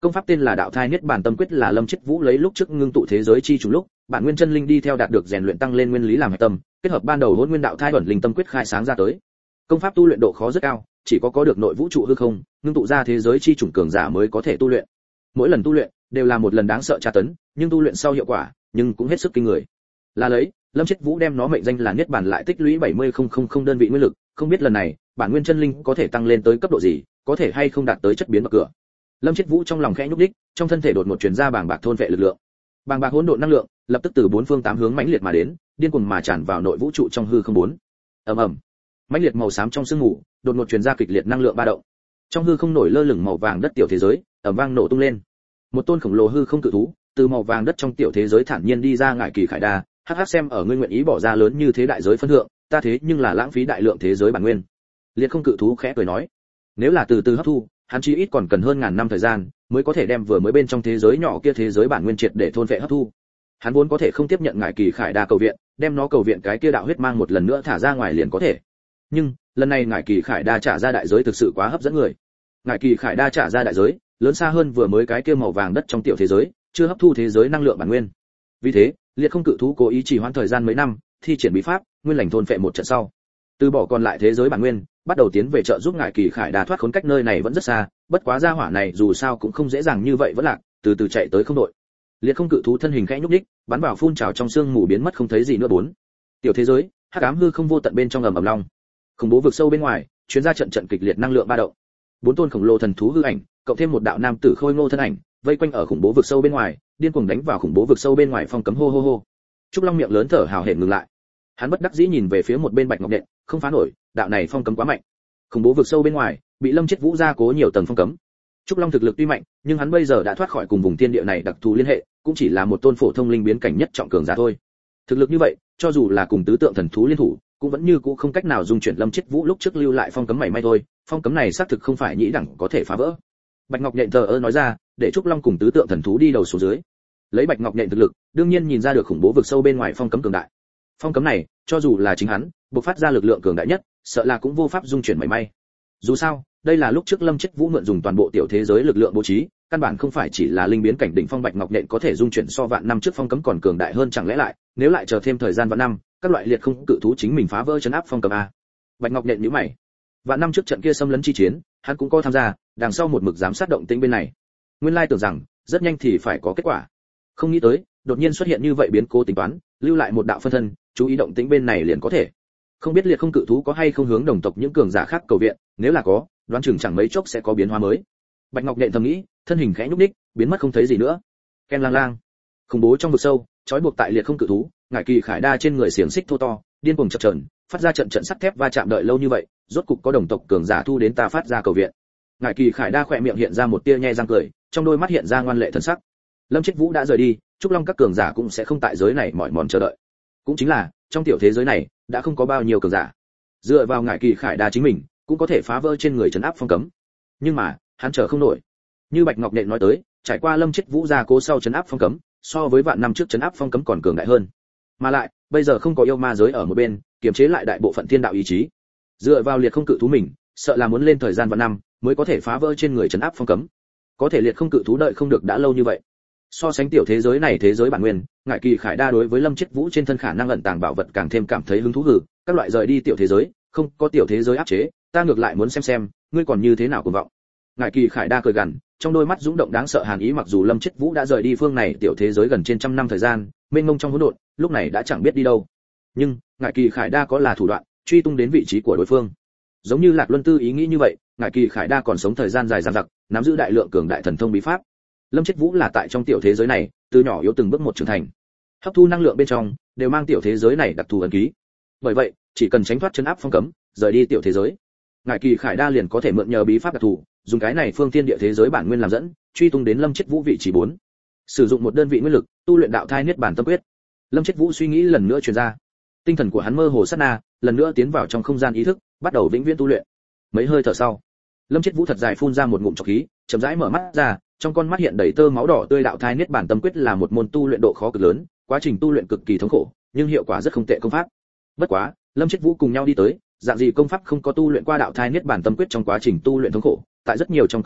Công pháp tên là Đạo Thai Niết Bàn Tâm Quyết, là Lâm Chết Vũ lấy lúc trước ngưng tụ thế giới chi trùng lúc, bản nguyên chân linh đi theo đạt được rèn luyện tăng lên nguyên lý làm hệ tâm, kết hợp ban đầu Hỗn Nguyên Đạo Thai ẩn linh tâm quyết khai sáng ra tới. Công pháp tu luyện độ khó rất cao, chỉ có có được nội vũ trụ hư không, ngưng tụ ra thế giới chi trùng cường giả mới có thể tu luyện. Mỗi lần tu luyện đều là một lần đáng sợ tra tấn, nhưng tu luyện sau hiệu quả, nhưng cũng hết sức kinh người. Là lấy, Lâm Chết Vũ đem nó mệnh danh là Niết Bàn, lại tích lũy bảy mươi nghìn đơn vị nguyên lực, không biết lần này, bản nguyên chân linh có thể tăng lên tới cấp độ gì, có thể hay không đạt tới chất biến bậc cửa. Lâm Chết Vũ trong lòng khẽ nhúc nhích, trong thân thể đột ngột truyền ra bàng bạc thôn vệ lực lượng. Bàng bạc hỗn độn năng lượng, lập tức từ bốn phương tám hướng mãnh liệt mà đến, điên cuồng mà tràn vào nội vũ trụ trong hư không bốn. Ầm ầm. Mãnh liệt màu xám trong sương mù, đột ngột truyền ra kịch liệt năng lượng ba động. Trong hư không nổi lơ lửng màu vàng đất tiểu thế giới, ầm vang nổ tung lên. Một tôn khổng lồ hư không cự thú, từ màu vàng đất trong tiểu thế giới thản nhiên đi ra, ngải kỳ khải đa, hắc hắc xem ở ngươi nguyện ý bỏ ra lớn như thế đại giới phân thượng, ta thế nhưng là lãng phí đại lượng thế giới bản nguyên. Liệt không cự thú khẽ cười nói, nếu là từ từ hấp thu, hắn chí ít còn cần hơn ngàn năm thời gian mới có thể đem vừa mới bên trong thế giới nhỏ kia thế giới bản nguyên triệt để thôn vệ hấp thu. Hắn vốn có thể không tiếp nhận ngải kỳ khải đa cầu viện, đem nó cầu viện cái kia đạo huyết mang một lần nữa thả ra ngoài liền có thể. Nhưng lần này ngải kỳ khải đa trả ra đại giới thực sự quá hấp dẫn người. Ngải kỳ khải đa trả ra đại giới lớn xa hơn vừa mới cái kia màu vàng đất trong tiểu thế giới, chưa hấp thu thế giới năng lượng bản nguyên. Vì thế, liệt không cự thú cố ý trì hoãn thời gian mấy năm, thi triển bí pháp nguyên lành thôn phệ một trận sau, từ bỏ còn lại thế giới bản nguyên, bắt đầu tiến về trợ giúp ngải kỳ khải đa thoát khốn. Cách nơi này vẫn rất xa, bất quá gia hỏa này dù sao cũng không dễ dàng như vậy vẫn lạc, từ từ chạy tới không đội. Liệt không cự thú thân hình khẽ nhúc nhích, bắn vào phun trào trong sương mù biến mất không thấy gì nữa bốn. Tiểu thế giới, hắc ám hư không vô tận bên trong ầm ầm long, khủng bố vực sâu bên ngoài, truyền ra trận trận kịch liệt năng lượng ba động. Bốn tôn khổng lồ thần thú hư ảnh, cộng thêm một đạo nam tử khôi ngô thân ảnh, vây quanh ở khủng bố vực sâu bên ngoài, điên cuồng đánh vào khủng bố vực sâu bên ngoài phong cấm hô hô hô. Trúc Long miệng lớn thở hào hển ngừng lại. Hắn bất đắc dĩ nhìn về phía một bên Bạch Ngọc Nhện, không phá nổi, đạo này phong cấm quá mạnh. Khủng bố vực sâu bên ngoài, bị Lâm Chết Vũ gia cố nhiều tầng phong cấm. Trúc Long thực lực tuy mạnh, nhưng hắn bây giờ đã thoát khỏi cùng vùng thiên địa này đặc thù liên hệ, cũng chỉ là một tôn phổ thông linh biến cảnh nhất trọng cường giả thôi. Thực lực như vậy, cho dù là cùng tứ tượng thần thú liên thủ, cũng vẫn như cũ không cách nào dung chuyển Lâm Chết Vũ lúc trước lưu lại phong cấm mảy may thôi, phong cấm này xác thực không phải nhĩ đẳng có thể phá vỡ. Bạch Ngọc Nhện thờ ơ nói ra, để Trúc Long cùng tứ tượng thần thú đi đầu xuống dưới. Lấy Bạch Ngọc Nhện thực lực, đương nhiên nhìn ra được khủng bố vực sâu bên ngoài phong cấm cường đại. Phong cấm này, cho dù là chính hắn, bộc phát ra lực lượng cường đại nhất, sợ là cũng vô pháp dung chuyển mảy may. Dù sao, đây là lúc trước Lâm Chết Vũ mượn dùng toàn bộ tiểu thế giới lực lượng bố trí, căn bản không phải chỉ là linh biến cảnh đỉnh phong. Bạch Ngọc Nhện có thể dung chuyển so vạn năm trước phong cấm còn cường đại hơn, chẳng lẽ lại, nếu lại chờ thêm thời gian vạn năm, các loại liệt không cự thú chính mình phá vỡ trấn áp phong cấm a. Bạch Ngọc Nhện nhíu mày. Vạn năm trước trận kia xâm lấn chi chiến, hắn cũng có tham gia, đằng sau một mực giám sát động tĩnh bên này. Nguyên lai tưởng rằng, rất nhanh thì phải có kết quả. Không nghĩ tới, đột nhiên xuất hiện như vậy biến cố tính toán, lưu lại một đạo phân thân, chú ý động tĩnh bên này liền có thể. Không biết liệt không cự thú có hay không hướng đồng tộc những cường giả khác cầu viện, nếu là có, đoán chừng chẳng mấy chốc sẽ có biến hóa mới. Bạch Ngọc Nhện thầm nghĩ, thân hình khẽ nhúc nhích, biến mất không thấy gì nữa. Ken lang lang, khủng bố trong vực sâu, trói buộc tại liệt không cự thú, ngải kỳ khải đa trên người xiềng xích thô to, điên cuồng chập chờn, phát ra trận trận sắt thép va chạm. Đợi lâu như vậy, rốt cục có đồng tộc cường giả thu đến ta phát ra cầu viện. Ngải kỳ khải đa khỏe miệng hiện ra một tia nhe răng cười, trong đôi mắt hiện ra ngoan lệ thần sắc. Lâm Chết Vũ đã rời đi, Trúc Long các cường giả cũng sẽ không tại giới này mỏi mòn chờ đợi. Cũng chính là, trong tiểu thế giới này, đã không có bao nhiêu cường giả. Dựa vào ngải kỳ khải đa chính mình, cũng có thể phá vỡ trên người trấn áp phong cấm. Nhưng mà, hắn chờ không nổi. Như Bạch Ngọc Nhện nói tới, trải qua Lâm Chết Vũ gia cố sau trấn áp phong cấm, so với vạn năm trước trấn áp phong cấm còn cường đại hơn. Mà lại, bây giờ không có yêu ma giới ở một bên, kiềm chế lại đại bộ phận thiên đạo ý chí. Dựa vào liệt không cự thú mình, sợ là muốn lên thời gian vạn năm mới có thể phá vỡ trên người trấn áp phong cấm. Có thể liệt không cự thú đợi không được đã lâu như vậy. So sánh tiểu thế giới này thế giới bản nguyên, ngải kỳ khải đa đối với Lâm Chết Vũ trên thân khả năng ẩn tàng bảo vật càng thêm cảm thấy hứng thú hử, các loại rời đi tiểu thế giới, không có tiểu thế giới áp chế, ta ngược lại muốn xem xem, ngươi còn như thế nào cuồng vọng. Ngải kỳ khải đa cười gằn, trong đôi mắt dũng động đáng sợ hàn ý. Mặc dù Lâm Chết Vũ đã rời đi phương này tiểu thế giới gần trên trăm năm thời gian, mênh mông trong hỗn độn, lúc này đã chẳng biết đi đâu. Nhưng, ngải kỳ khải đa có là thủ đoạn, truy tung đến vị trí của đối phương. Giống như Lạc Luân Tư ý nghĩ như vậy, ngải kỳ khải đa còn sống thời gian dài dằng dặc, nắm giữ đại lượng cường đại thần thông bí pháp. Lâm Chết Vũ là tại trong tiểu thế giới này, từ nhỏ yếu từng bước một trưởng thành. Hấp thu năng lượng bên trong, đều mang tiểu thế giới này đặc thù ấn ký. Bởi vậy, chỉ cần tránh thoát trấn áp phong cấm, rời đi tiểu thế giới, ngải kỳ khải đa liền có thể mượn nhờ bí pháp đặc thù, dùng cái này phương thiên địa thế giới bản nguyên làm dẫn, truy tung đến Lâm Chết Vũ vị trí bốn. Sử dụng một đơn vị nguyên lực, tu luyện đạo thai niết bàn tâm quyết. Lâm Chết Vũ suy nghĩ lần nữa truyền ra. Tinh thần của hắn mơ hồ sát na, lần nữa tiến vào trong không gian ý thức, bắt đầu vĩnh viễn tu luyện. Mấy hơi thở sau, Lâm Chết Vũ thật dài phun ra một ngụm trọc khí, chậm rãi mở mắt ra, trong con mắt hiện đầy tơ máu đỏ tươi. Đạo thai niết bàn tâm quyết là một môn tu luyện độ khó cực lớn, quá trình tu luyện cực kỳ thống khổ, nhưng hiệu quả rất không tệ công pháp. Bất quá, Lâm Chết Vũ cùng nhau đi tới, dạng gì công pháp không có tu luyện qua đạo thai niết bàn tâm quyết trong quá trình tu luyện thống khổ, tại rất nhiều trong công pháp,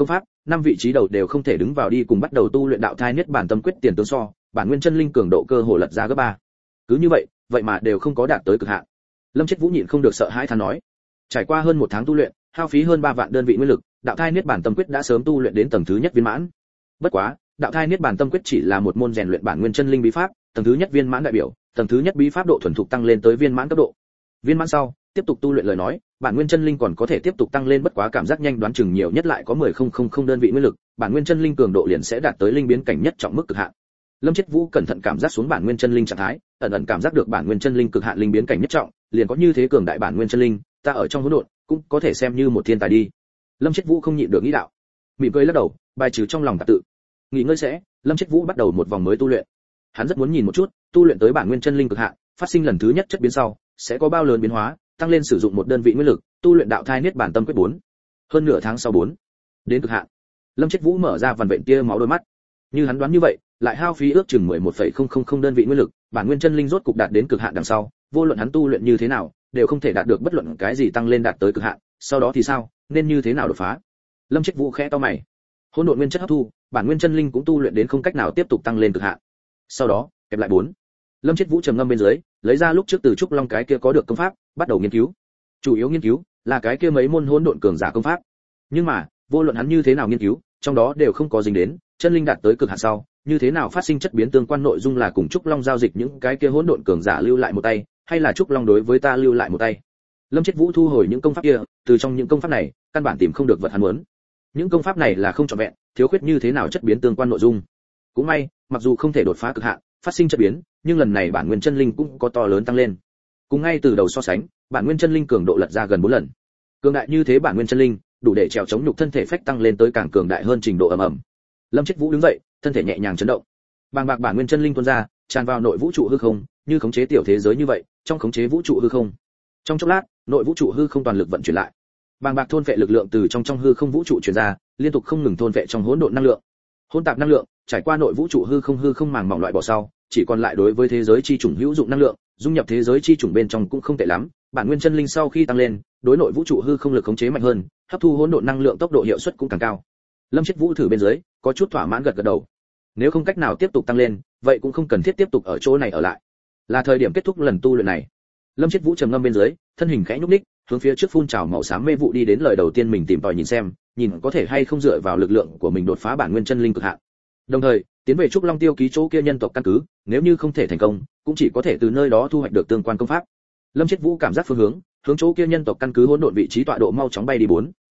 năm vị trí đầu đều không thể đứng vào đi cùng bắt đầu tu luyện đạo thai niết bản tâm quyết tiền tướng so, bản nguyên chân linh cường độ cơ hồ lật ra gấp ba. Cứ như vậy, vậy mà đều không có đạt tới cực hạn. Lâm Chết Vũ nhịn không được sợ hãi than nói, trải qua hơn một tháng tu luyện, hao phí hơn ba vạn đơn vị nguyên lực, đạo thai niết bản tâm quyết đã sớm tu luyện đến tầng thứ nhất viên mãn. Bất quá, đạo thai niết bản tâm quyết chỉ là một môn rèn luyện bản nguyên chân linh bí pháp, tầng thứ nhất viên mãn đại biểu, tầng thứ nhất bí pháp độ thuần thục tăng lên tới viên mãn cấp độ. Viên mãn sau, tiếp tục tu luyện lời nói, bản nguyên chân linh còn có thể tiếp tục tăng lên, bất quá cảm giác nhanh đoán chừng nhiều nhất lại có mười nghìn đơn vị nguyên lực, bản nguyên chân linh cường độ liền sẽ đạt tới linh biến cảnh nhất trọng mức cực hạn. Lâm Chết Vũ cẩn thận cảm giác xuống bản nguyên chân linh trạng thái, ẩn ẩn cảm giác được bản nguyên chân linh cực hạn linh biến cảnh nhất trọng, liền có như thế cường đại bản nguyên chân linh, ta ở trong hỗn độn cũng có thể xem như một thiên tài đi. Lâm Chết Vũ không nhịn được nghĩ đạo, mỉm cười lắc đầu, bài trừ trong lòng tạp tự. Nghỉ ngơi sẽ, Lâm Chết Vũ bắt đầu một vòng mới tu luyện. Hắn rất muốn nhìn một chút, tu luyện tới bản nguyên chân linh cực hạn, phát sinh lần thứ nhất chất biến sau, sẽ có bao lớn biến hóa, tăng lên sử dụng một đơn vị nguyên lực, tu luyện đạo thai niết bản tâm quyết bốn. Hơn nửa tháng sau bốn, đến cực hạn. Lâm Chết Vũ mở ra vằn vện tia máu đôi mắt. Như hắn đoán như vậy, lại hao phí ước chừng mười một phẩy không không không đơn vị nguyên lực, bản nguyên chân linh rốt cục đạt đến cực hạn đằng sau, vô luận hắn tu luyện như thế nào, đều không thể đạt được bất luận cái gì tăng lên đạt tới cực hạn, sau đó thì sao, nên như thế nào đột phá? Lâm Chết Vũ khẽ to mày. Hỗn độn nguyên chất hấp thu, bản nguyên chân linh cũng tu luyện đến không cách nào tiếp tục tăng lên cực hạn. Sau đó, kẹp lại bốn. Lâm Chết Vũ trầm ngâm bên dưới, lấy ra lúc trước từ trúc long cái kia có được công pháp, bắt đầu nghiên cứu. Chủ yếu nghiên cứu là cái kia mấy môn hỗn độn cường giả công pháp. Nhưng mà, vô luận hắn như thế nào nghiên cứu, trong đó đều không có dính đến chân linh đạt tới cực hạn sau, như thế nào phát sinh chất biến tương quan nội dung là cùng trúc long giao dịch những cái kia hỗn độn cường giả lưu lại một tay, hay là trúc long đối với ta lưu lại một tay. Lâm Chết Vũ thu hồi những công pháp kia, từ trong những công pháp này, căn bản tìm không được vật hắn muốn. Những công pháp này là không trọn vẹn, thiếu khuyết như thế nào chất biến tương quan nội dung. Cũng may, mặc dù không thể đột phá cực hạn, phát sinh chất biến, nhưng lần này bản nguyên chân linh cũng có to lớn tăng lên. Cùng ngay từ đầu so sánh, bản nguyên chân linh cường độ lật ra gần bốn lần. Cường đại như thế bản nguyên chân linh, đủ để trèo chống nhục thân thể phách tăng lên tới càng cường đại hơn trình độ ầm ầm. Lâm Chết Vũ đứng dậy, thân thể nhẹ nhàng chấn động. Bàng bạc bản nguyên chân linh tuôn ra, tràn vào nội vũ trụ hư không, như khống chế tiểu thế giới như vậy, trong khống chế vũ trụ hư không. Trong chốc lát, nội vũ trụ hư không toàn lực vận chuyển lại. Bàng bạc thôn vệ lực lượng từ trong trong hư không vũ trụ truyền ra, liên tục không ngừng thôn vệ trong hỗn độn năng lượng. Hỗn tạp năng lượng, trải qua nội vũ trụ hư không hư không màng mỏng loại bỏ sau, chỉ còn lại đối với thế giới chi chủng hữu dụng năng lượng, dung nhập thế giới chi chủng bên trong cũng không tệ lắm. Bản nguyên chân linh sau khi tăng lên, đối nội vũ trụ hư không lực khống chế mạnh hơn, hấp thu hỗn độn năng lượng tốc độ hiệu suất cũng càng cao. Lâm Chết Vũ thử bên dưới, có chút thỏa mãn gật gật đầu. Nếu không cách nào tiếp tục tăng lên, vậy cũng không cần thiết tiếp tục ở chỗ này ở lại. Là thời điểm kết thúc lần tu luyện này. Lâm Chết Vũ trầm ngâm bên dưới, thân hình khẽ nhúc nhích, hướng phía trước phun trào màu xám mê vụ đi đến lời đầu tiên mình tìm tòi nhìn xem, nhìn có thể hay không dựa vào lực lượng của mình đột phá bản nguyên chân linh cực hạn. Đồng thời, tiến về trúc long tiêu ký chỗ kia nhân tộc căn cứ, nếu như không thể thành công, cũng chỉ có thể từ nơi đó thu hoạch được tương quan công pháp. Lâm Chết Vũ cảm giác phương hướng, hướng chỗ kia nhân tộc căn cứ hỗn độn vị trí tọa độ mau chóng bay đi bốn.